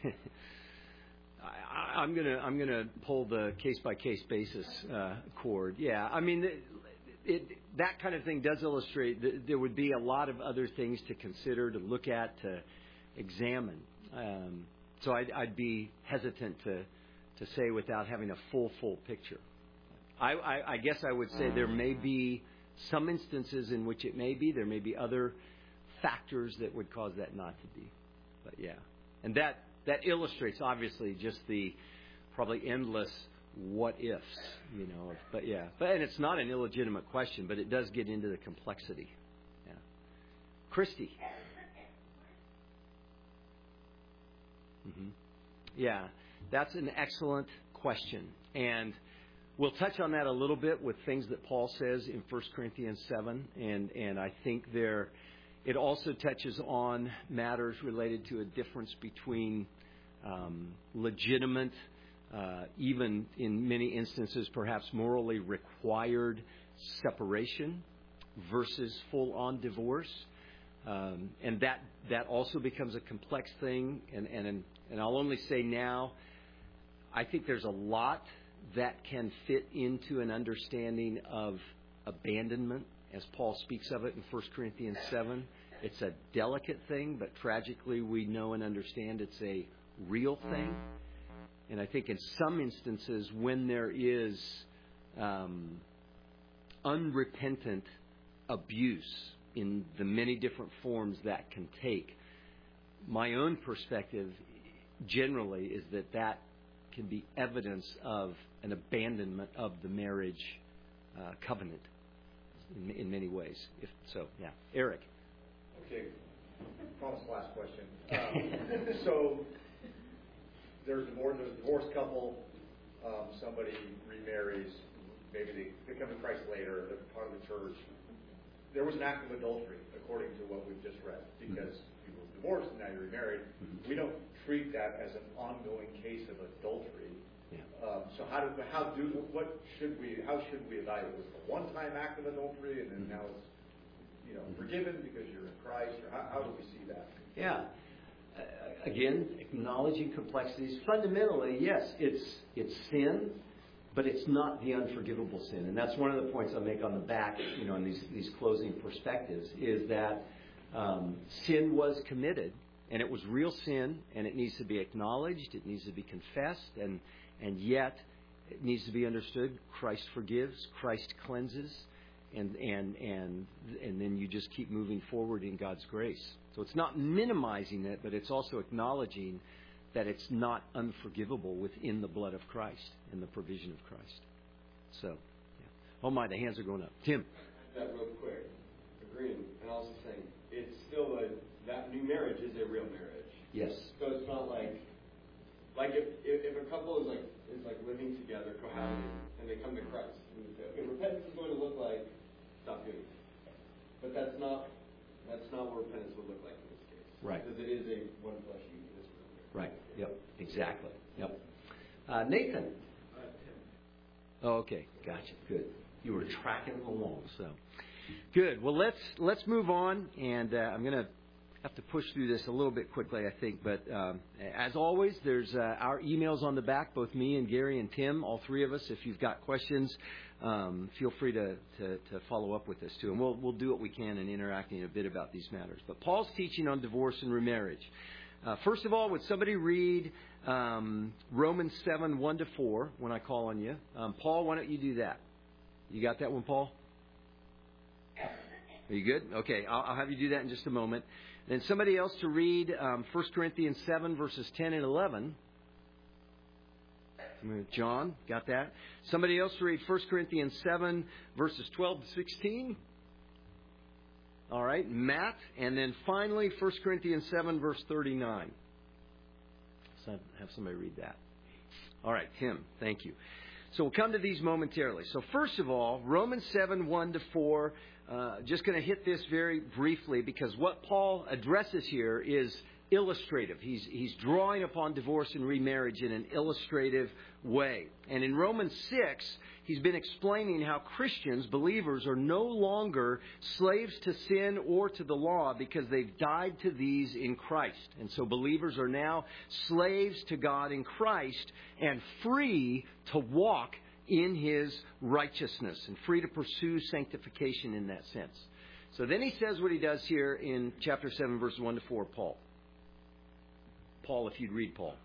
I'm gonna pull the case by case basis cord. Yeah, I mean, that kind of thing does illustrate that there would be a lot of other things to consider, to look at, to examine. So I'd be hesitant to say without having a full picture. I guess I would say there may be some instances in which it may be. There may be other factors that would cause that not to be. But yeah, and that illustrates obviously just the probably endless what ifs, But yeah, and it's not an illegitimate question, but it does get into the complexity. Yeah, Christy. Yeah, that's an excellent question, and we'll touch on that a little bit with things that Paul says in 1 Corinthians 7, and I think it also touches on matters related to a difference between legitimate, even in many instances perhaps morally required separation versus full-on divorce. And that also becomes a complex thing, and I'll only say now, I think there's a lot that can fit into an understanding of abandonment, as Paul speaks of it in 1 Corinthians 7. It's a delicate thing, but tragically we know and understand it's a real thing. And I think in some instances when there is unrepentant abuse in the many different forms that can take, my own perspective generally is that can be evidence of an abandonment of the marriage covenant in many ways. If so, yeah. Eric. Okay. Promise last question. So there's a divorced couple. Somebody remarries. Maybe they come to Christ later. They're part of the church. There was an act of adultery, according to what we've just read, because you were divorced and now you're remarried. We don't treat that as an ongoing case of adultery. Yeah. So how should we evaluate? Was it a one-time act of adultery, and then now it's forgiven because you're in Christ, or how do we see that? Yeah. Again, acknowledging complexities. Fundamentally, yes, it's sin, but it's not the unforgivable sin. And that's one of the points I'll make on the back, in these closing perspectives, is that sin was committed, and it was real sin, and it needs to be acknowledged, it needs to be confessed, and yet it needs to be understood. Christ forgives, Christ cleanses, and then you just keep moving forward in God's grace. So it's not minimizing it, but it's also acknowledging that it's not unforgivable within the blood of Christ and the provision of Christ. So, yeah. Oh my, the hands are going up. Tim. That real quick. Agreeing, and also saying it's still that new marriage is a real marriage. Yes. So it's not like if a couple is living together, cohabiting, and they come to Christ. And repentance is going to look like stop doing it. But that's not what repentance would look like in this case. Right. Because it is a one flesh union. Right. Yep. Exactly. Yep. Nathan. Oh, okay. Gotcha. Good. You were tracking along. So good. Well, let's move on, and I'm going to have to push through this a little bit quickly, I think. But as always, there's our emails on the back, both me and Gary and Tim, all three of us. If you've got questions, feel free to follow up with us too, and we'll do what we can in interacting a bit about these matters. But Paul's teaching on divorce and remarriage. First of all, would somebody read Romans 7, 1-4 when I call on you? Paul, why don't you do that? You got that one, Paul? Are you good? Okay, I'll have you do that in just a moment. Then somebody else to read 1 Corinthians 7, verses 10 and 11. John, got that? Somebody else to read 1 Corinthians 7, verses 12 to 16. All right, Matt. And then finally, 1 Corinthians 7, verse 39. So have somebody read that. All right, Tim, thank you. So we'll come to these momentarily. So first of all, Romans 7, 1-4. Just going to hit this very briefly because what Paul addresses here is illustrative. He's drawing upon divorce and remarriage in an illustrative way. And in Romans 6, he's been explaining how Christians, believers, are no longer slaves to sin or to the law because they've died to these in Christ. And so believers are now slaves to God in Christ and free to walk in His righteousness and free to pursue sanctification in that sense. So then he says what he does here in chapter 7, verses 1 to 4, Paul. Paul, if you'd read Paul.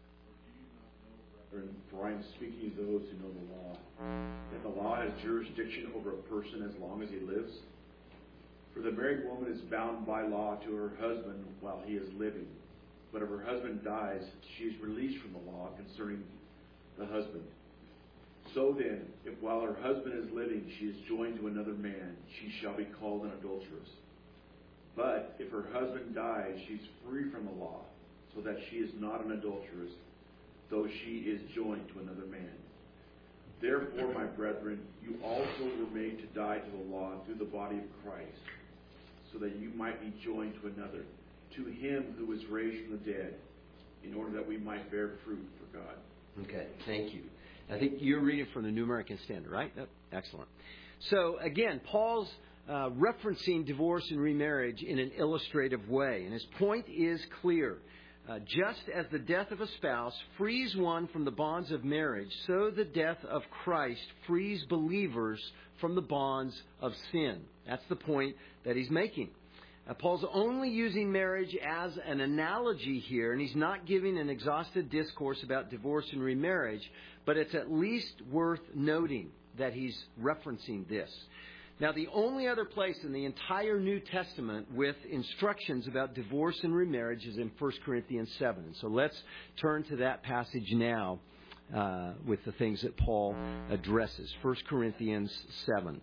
For I am speaking to those who know the law, that the law has jurisdiction over a person as long as he lives. For the married woman is bound by law to her husband while he is living. But if her husband dies, she is released from the law concerning the husband. So then, if while her husband is living she is joined to another man, she shall be called an adulteress. But if her husband dies, she is free from the law, so that she is not an adulteress, though she is joined to another man. Therefore, my brethren, you also were made to die to the law through the body of Christ, so that you might be joined to another, to Him who was raised from the dead, in order that we might bear fruit for God. Okay, thank you. I think you're reading from the New American Standard, right? Oh, excellent. So, again, Paul's referencing divorce and remarriage in an illustrative way. And his point is clear. Just as the death of a spouse frees one from the bonds of marriage, so the death of Christ frees believers from the bonds of sin. That's the point that he's making. Paul's only using marriage as an analogy here, and he's not giving an exhaustive discourse about divorce and remarriage, but it's at least worth noting that he's referencing this. Now, the only other place in the entire New Testament with instructions about divorce and remarriage is in 1 Corinthians 7. So let's turn to that passage now with the things that Paul addresses. 1 Corinthians 7.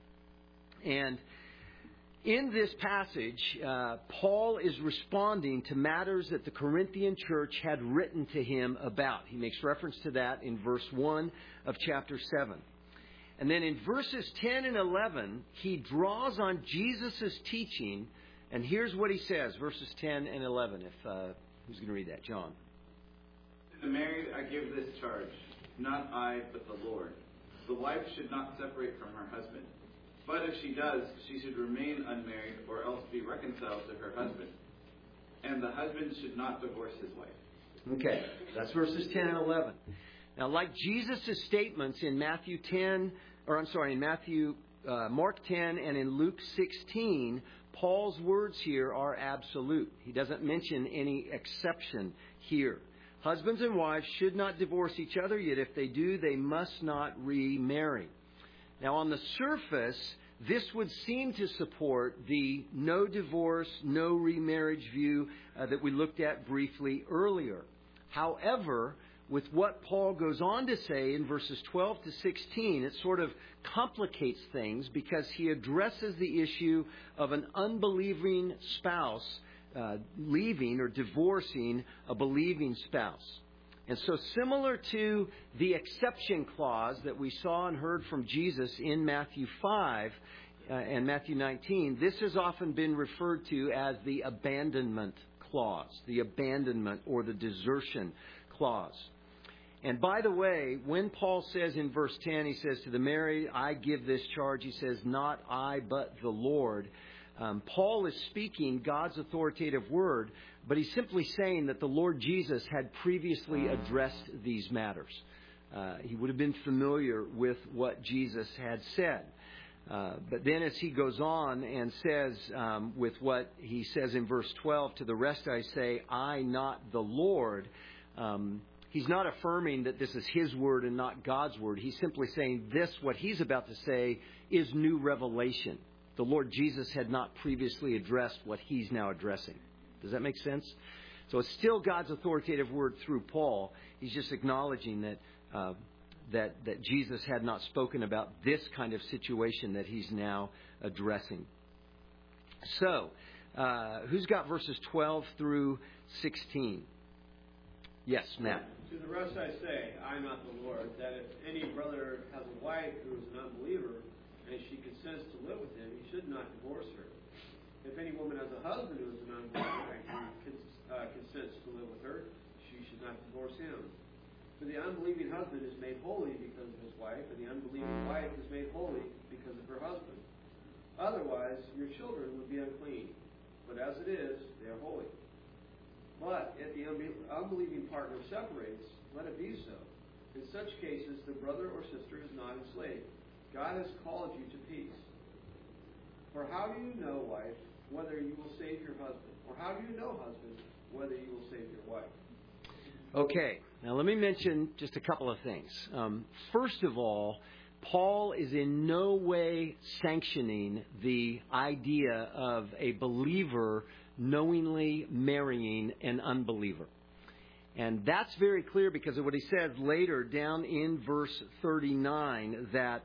And in this passage, Paul is responding to matters that the Corinthian church had written to him about. He makes reference to that in verse 1 of chapter 7. And then in verses 10 and 11, he draws on Jesus' teaching, and here's what he says, verses 10 and 11. Who's going to read that? John. To the married I give this charge, not I, but the Lord. The wife should not separate from her husband. But if she does, she should remain unmarried or else be reconciled to her husband. And the husband should not divorce his wife. Okay, that's verses 10 and 11. Now, like Jesus' statements in Mark 10 and in Luke 16, Paul's words here are absolute. He doesn't mention any exception here. Husbands and wives should not divorce each other, yet if they do, they must not remarry. Now, on the surface, this would seem to support the no divorce, no remarriage view that we looked at briefly earlier. However, with what Paul goes on to say in verses 12 to 16, it sort of complicates things because he addresses the issue of an unbelieving spouse leaving or divorcing a believing spouse. And so similar to the exception clause that we saw and heard from Jesus in Matthew 5 and Matthew 19, this has often been referred to as the abandonment clause, the abandonment or the desertion clause. And by the way, when Paul says in verse 10, he says, to the married, I give this charge, he says, not I, but the Lord. Paul is speaking God's authoritative word, but he's simply saying that the Lord Jesus had previously addressed these matters. He would have been familiar with what Jesus had said. But then as he goes on and says, with what he says in verse 12, to the rest I say, I, not the Lord, he's not affirming that this is his word and not God's word. He's simply saying this, what he's about to say, is new revelation. The Lord Jesus had not previously addressed what he's now addressing. Does that make sense? So it's still God's authoritative word through Paul. He's just acknowledging that Jesus had not spoken about this kind of situation that he's now addressing. So, who's got verses 12 through 16? Yes, Matt. To the rest I say, I, not the Lord, that if any brother has a wife who is an unbeliever, and she consents to live with him, he should not divorce her. If any woman has a husband who is an unbeliever and consents to live with her, she should not divorce him. For the unbelieving husband is made holy because of his wife, and the unbelieving wife is made holy because of her husband. Otherwise, your children would be unclean, but as it is, they are holy. But if the unbelieving partner separates, let it be so. In such cases, the brother or sister is not enslaved. God has called you to peace. For how do you know, wife, whether you will save your husband? Or how do you know, husband, whether you will save your wife? Okay, now let me mention just a couple of things. First of all, Paul is in no way sanctioning the idea of a believer knowingly marrying an unbeliever. And that's very clear because of what he says later down in verse 39 that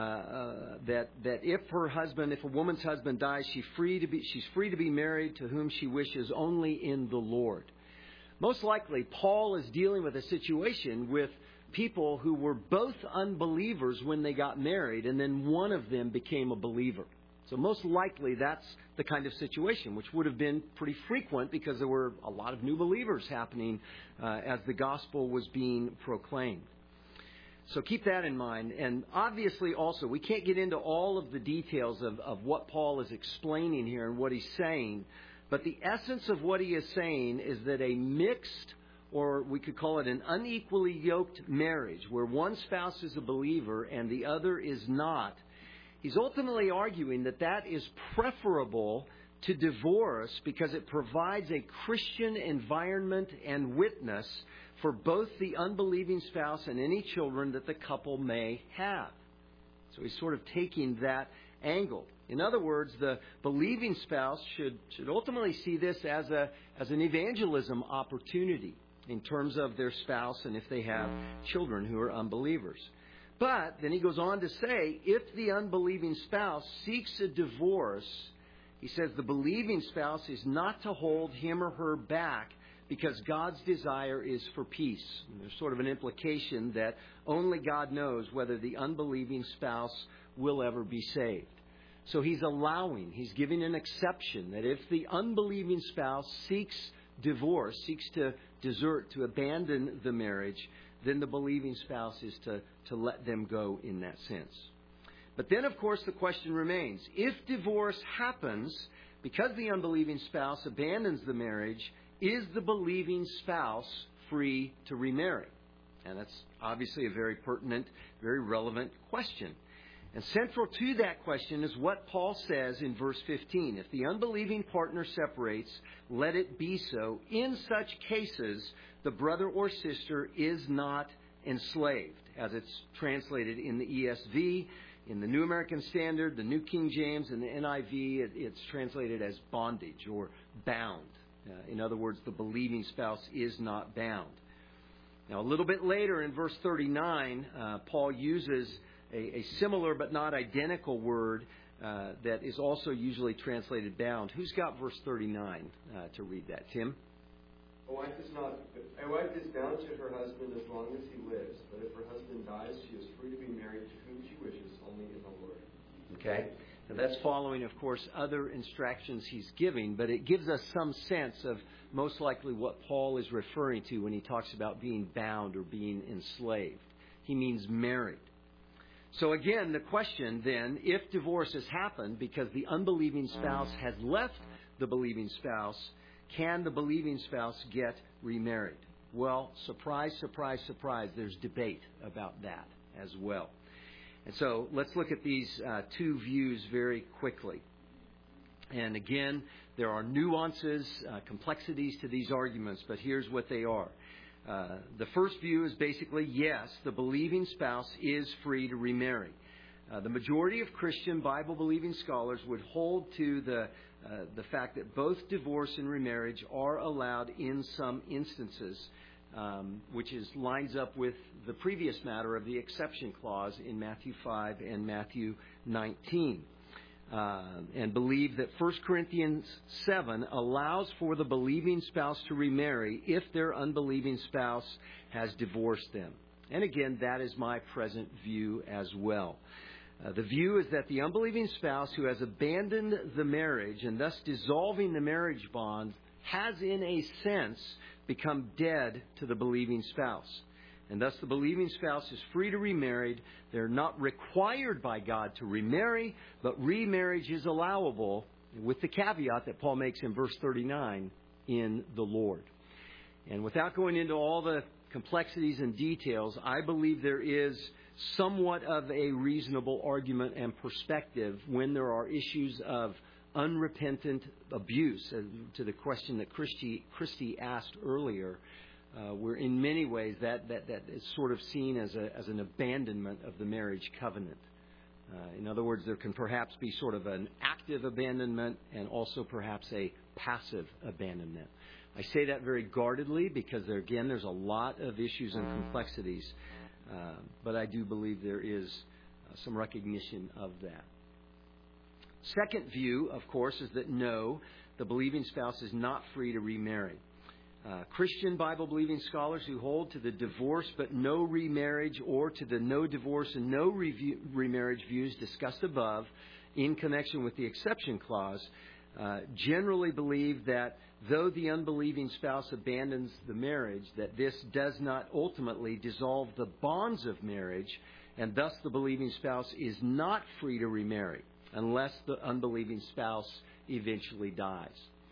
if a woman's husband dies, she's free to be married to whom she wishes only in the Lord. Most likely, Paul is dealing with a situation with people who were both unbelievers when they got married, and then one of them became a believer. So most likely that's the kind of situation, which would have been pretty frequent because there were a lot of new believers happening as the gospel was being proclaimed. So keep that in mind. And obviously also, we can't get into all of the details of what Paul is explaining here and what he's saying. But the essence of what he is saying is that a mixed, or we could call it an unequally yoked marriage, where one spouse is a believer and the other is not, he's ultimately arguing that that is preferable to divorce because it provides a Christian environment and witness for both the unbelieving spouse and any children that the couple may have. So he's sort of taking that angle. In other words, the believing spouse should ultimately see this as an evangelism opportunity in terms of their spouse and if they have children who are unbelievers. But then he goes on to say, if the unbelieving spouse seeks a divorce, he says the believing spouse is not to hold him or her back because God's desire is for peace. And there's sort of an implication that only God knows whether the unbelieving spouse will ever be saved. So he's giving an exception that if the unbelieving spouse seeks divorce, seeks to desert, to abandon the marriage, then the believing spouse is to let them go in that sense. But then, of course, the question remains, if divorce happens because the unbelieving spouse abandons the marriage, is the believing spouse free to remarry? And that's obviously a very pertinent, very relevant question. And central to that question is what Paul says in verse 15. If the unbelieving partner separates, let it be so. In such cases, the brother or sister is not enslaved, as it's translated in the ESV, in the New American Standard, the New King James, and the NIV, it's translated as bondage or bound. In other words, the believing spouse is not bound. Now, a little bit later in verse 39, Paul uses a similar but not identical word that is also usually translated bound. Who's got verse 39 to read that? Tim? A wife is bound to her husband as long as he lives, but if her husband dies, she is free to be married to whom she wishes, only in the Lord. Okay. Now that's following, of course, other instructions he's giving, but it gives us some sense of most likely what Paul is referring to when he talks about being bound or being enslaved. He means married. So again, the question then, if divorce has happened because the unbelieving spouse has left the believing spouse, can the believing spouse get remarried? Well, surprise, surprise, surprise, there's debate about that as well. And so let's look at these two views very quickly. And again, there are nuances, complexities to these arguments, but here's what they are. The first view is basically, yes, the believing spouse is free to remarry. The majority of Christian Bible-believing scholars would hold to the fact that both divorce and remarriage are allowed in some instances, which lines up with the previous matter of the exception clause in Matthew 5 and Matthew 19. And believe that 1 Corinthians 7 allows for the believing spouse to remarry if their unbelieving spouse has divorced them. And again, that is my present view as well. The view is that the unbelieving spouse who has abandoned the marriage and thus dissolving the marriage bond has, in a sense, become dead to the believing spouse. And thus the believing spouse is free to remarry. They're not required by God to remarry, but remarriage is allowable with the caveat that Paul makes in verse 39, in the Lord. And without going into all the complexities and details, I believe there is somewhat of a reasonable argument and perspective when there are issues of unrepentant abuse, to the question that Christy asked earlier, where in many ways that is sort of seen as an abandonment of the marriage covenant. In other words, there can perhaps be sort of an active abandonment and also perhaps a passive abandonment. I say that very guardedly because, there's a lot of issues and complexities, but I do believe there is some recognition of that. Second view, of course, is that no, the believing spouse is not free to remarry. Christian Bible-believing scholars who hold to the divorce but no remarriage, or to the no divorce and no remarriage views discussed above in connection with the exception clause, generally believe that though the unbelieving spouse abandons the marriage, that this does not ultimately dissolve the bonds of marriage, and thus the believing spouse is not free to remarry unless the unbelieving spouse eventually dies.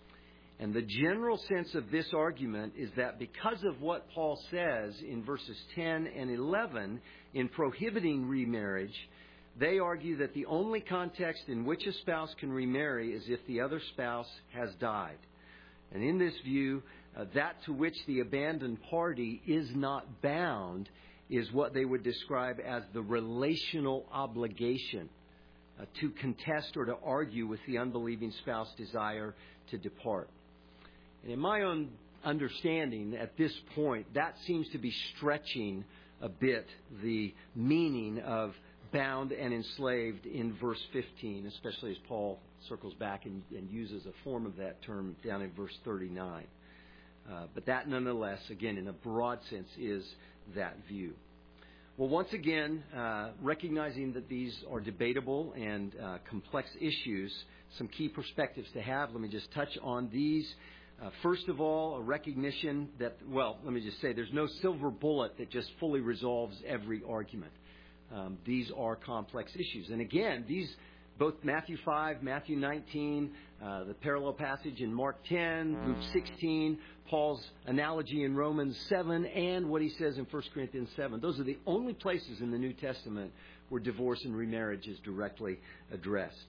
And the general sense of this argument is that because of what Paul says in verses 10 and 11 in prohibiting remarriage, they argue that the only context in which a spouse can remarry is if the other spouse has died. And in this view, that to which the abandoned party is not bound is what they would describe as the relational obligation to contest or to argue with the unbelieving spouse's desire to depart. And in my own understanding at this point, that seems to be stretching a bit the meaning of bound and enslaved in verse 15, especially as Paul circles back and uses a form of that term down in verse 39. But that nonetheless, again, in a broad sense, is that view. Well, once again, recognizing that these are debatable and complex issues, some key perspectives to have. Let me just touch on these. First of all, a recognition that, let me just say, there's no silver bullet that just fully resolves every argument. These are complex issues. And again, these, both Matthew 5, Matthew 19, the parallel passage in Mark 10, Luke 16, Paul's analogy in Romans 7, and what he says in 1 Corinthians 7. Those are the only places in the New Testament where divorce and remarriage is directly addressed.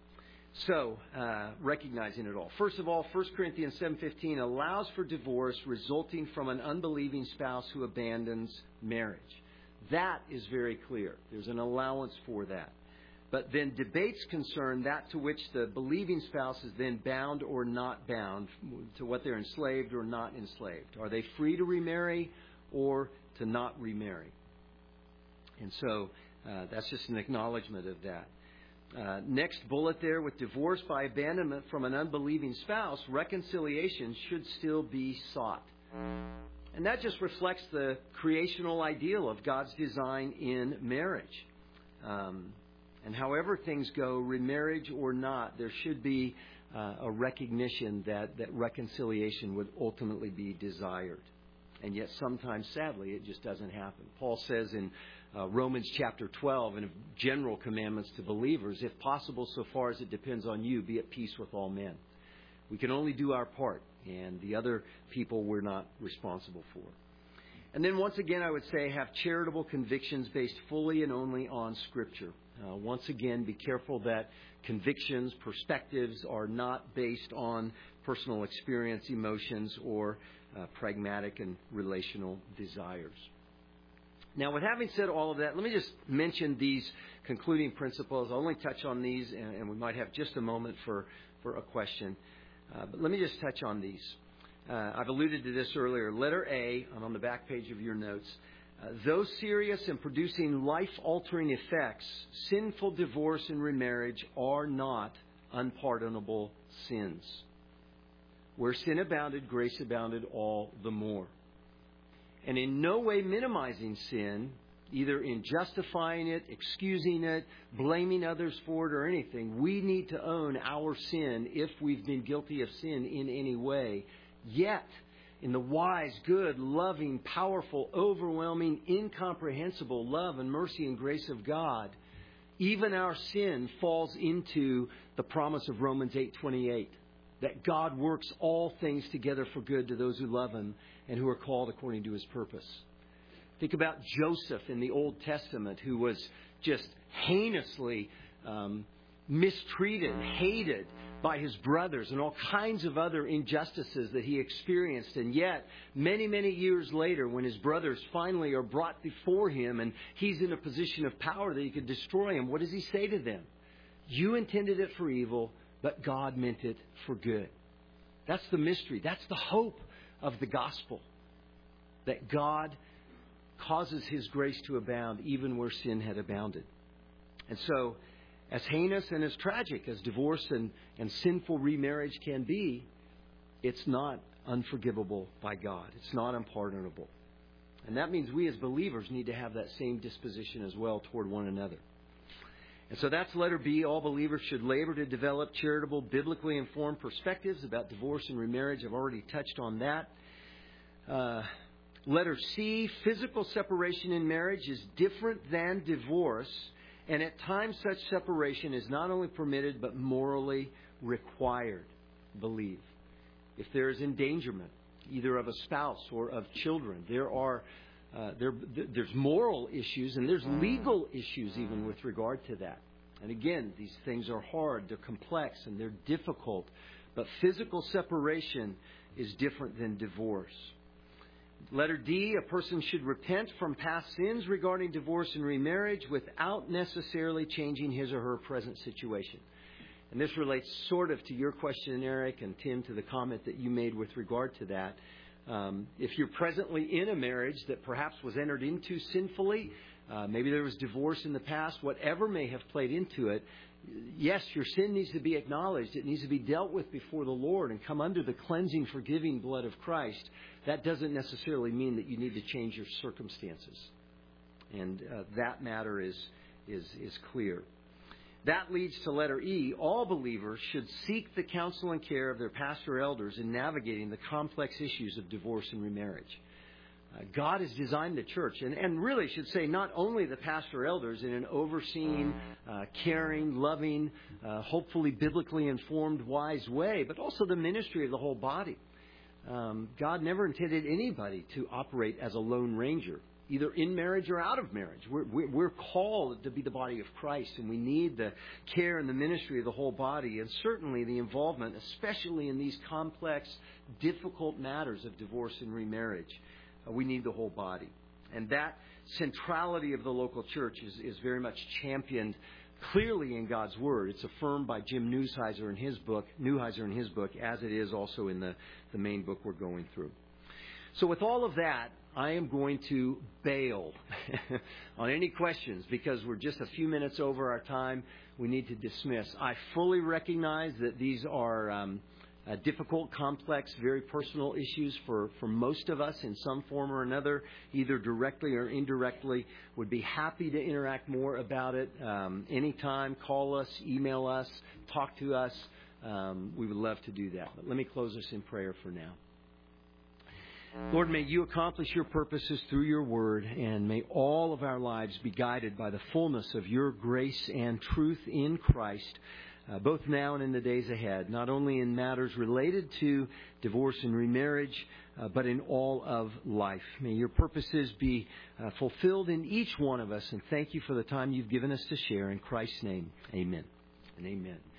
So, recognizing it all. First of all, 1 Corinthians 7:15 allows for divorce resulting from an unbelieving spouse who abandons marriage. That is very clear. There's an allowance for that. But then debates concern that to which the believing spouse is then bound or not bound, to what they're enslaved or not enslaved. Are they free to remarry or to not remarry? And so that's just an acknowledgement of that. Next bullet there, with divorce by abandonment from an unbelieving spouse, reconciliation should still be sought. And that just reflects the creational ideal of God's design in marriage. And however things go, remarriage or not, there should be a recognition that reconciliation would ultimately be desired. And yet sometimes, sadly, it just doesn't happen. Paul says in Romans chapter 12, in general commandments to believers, if possible, so far as it depends on you, be at peace with all men. We can only do our part, and the other people we're not responsible for. And then once again, I would say, have charitable convictions based fully and only on Scripture. Once again, be careful that convictions, perspectives are not based on personal experience, emotions, or pragmatic and relational desires. Now, with having said all of that, let me just mention these concluding principles. I'll only touch on these, and we might have just a moment for a question. But let me just touch on these. I've alluded to this earlier. Letter A, on the back page of your notes. Though serious and producing life-altering effects, sinful divorce and remarriage are not unpardonable sins. Where sin abounded, grace abounded all the more. And in no way minimizing sin, either in justifying it, excusing it, blaming others for it, or anything. We need to own our sin if we've been guilty of sin in any way. Yet, in the wise, good, loving, powerful, overwhelming, incomprehensible love and mercy and grace of God, even our sin falls into the promise of Romans 8:28, that God works all things together for good to those who love Him and who are called according to His purpose. Think about Joseph in the Old Testament, who was just heinously mistreated, hated by his brothers, and all kinds of other injustices that he experienced. And yet, many, many years later, when his brothers finally are brought before him and he's in a position of power that he could destroy him, what does he say to them? You intended it for evil, but God meant it for good. That's the mystery. That's the hope of the gospel. That God causes His grace to abound even where sin had abounded. And so, as heinous and as tragic as divorce and sinful remarriage can be, it's not unforgivable by God. It's not unpardonable. And that means we as believers need to have that same disposition as well toward one another. And so that's letter B. All believers should labor to develop charitable, biblically informed perspectives about divorce and remarriage. I've already touched on that. Letter C, physical separation in marriage is different than divorce. And at times such separation is not only permitted but morally required. Believe. If there is endangerment, either of a spouse or of children, there's moral issues and there's legal issues even with regard to that. And again, these things are hard, they're complex, and they're difficult. But physical separation is different than divorce. Letter D, a person should repent from past sins regarding divorce and remarriage without necessarily changing his or her present situation. And this relates sort of to your question, Eric, and Tim, to the comment that you made with regard to that. If you're presently in a marriage that perhaps was entered into sinfully, maybe there was divorce in the past, whatever may have played into it, yes, your sin needs to be acknowledged. It needs to be dealt with before the Lord and come under the cleansing, forgiving blood of Christ. That doesn't necessarily mean that you need to change your circumstances. And that matter is clear. That leads to letter E. All believers should seek the counsel and care of their pastor elders in navigating the complex issues of divorce and remarriage. God has designed the church, and really should say not only the pastor elders in an overseeing, caring, loving, hopefully biblically informed, wise way, but also the ministry of the whole body. God never intended anybody to operate as a lone ranger, either in marriage or out of marriage. We're called to be the body of Christ, and we need the care and the ministry of the whole body, and certainly the involvement, especially in these complex, difficult matters of divorce and remarriage. We need the whole body. And that centrality of the local church is very much championed clearly in God's Word. It's affirmed by Jim Neuheiser in his book, as it is also in the main book we're going through. So with all of that, I am going to bail on any questions because we're just a few minutes over our time. We need to dismiss. I fully recognize that these are difficult, complex, very personal issues for most of us in some form or another, either directly or indirectly. Would be happy to interact more about it anytime. Call us, email us, talk to us. We would love to do that. But let me close us in prayer for now. Lord, may you accomplish your purposes through your word, and may all of our lives be guided by the fullness of your grace and truth in Christ, both now and in the days ahead, not only in matters related to divorce and remarriage, but in all of life. May your purposes be fulfilled in each one of us, and thank you for the time you've given us to share. In Christ's name, amen and amen.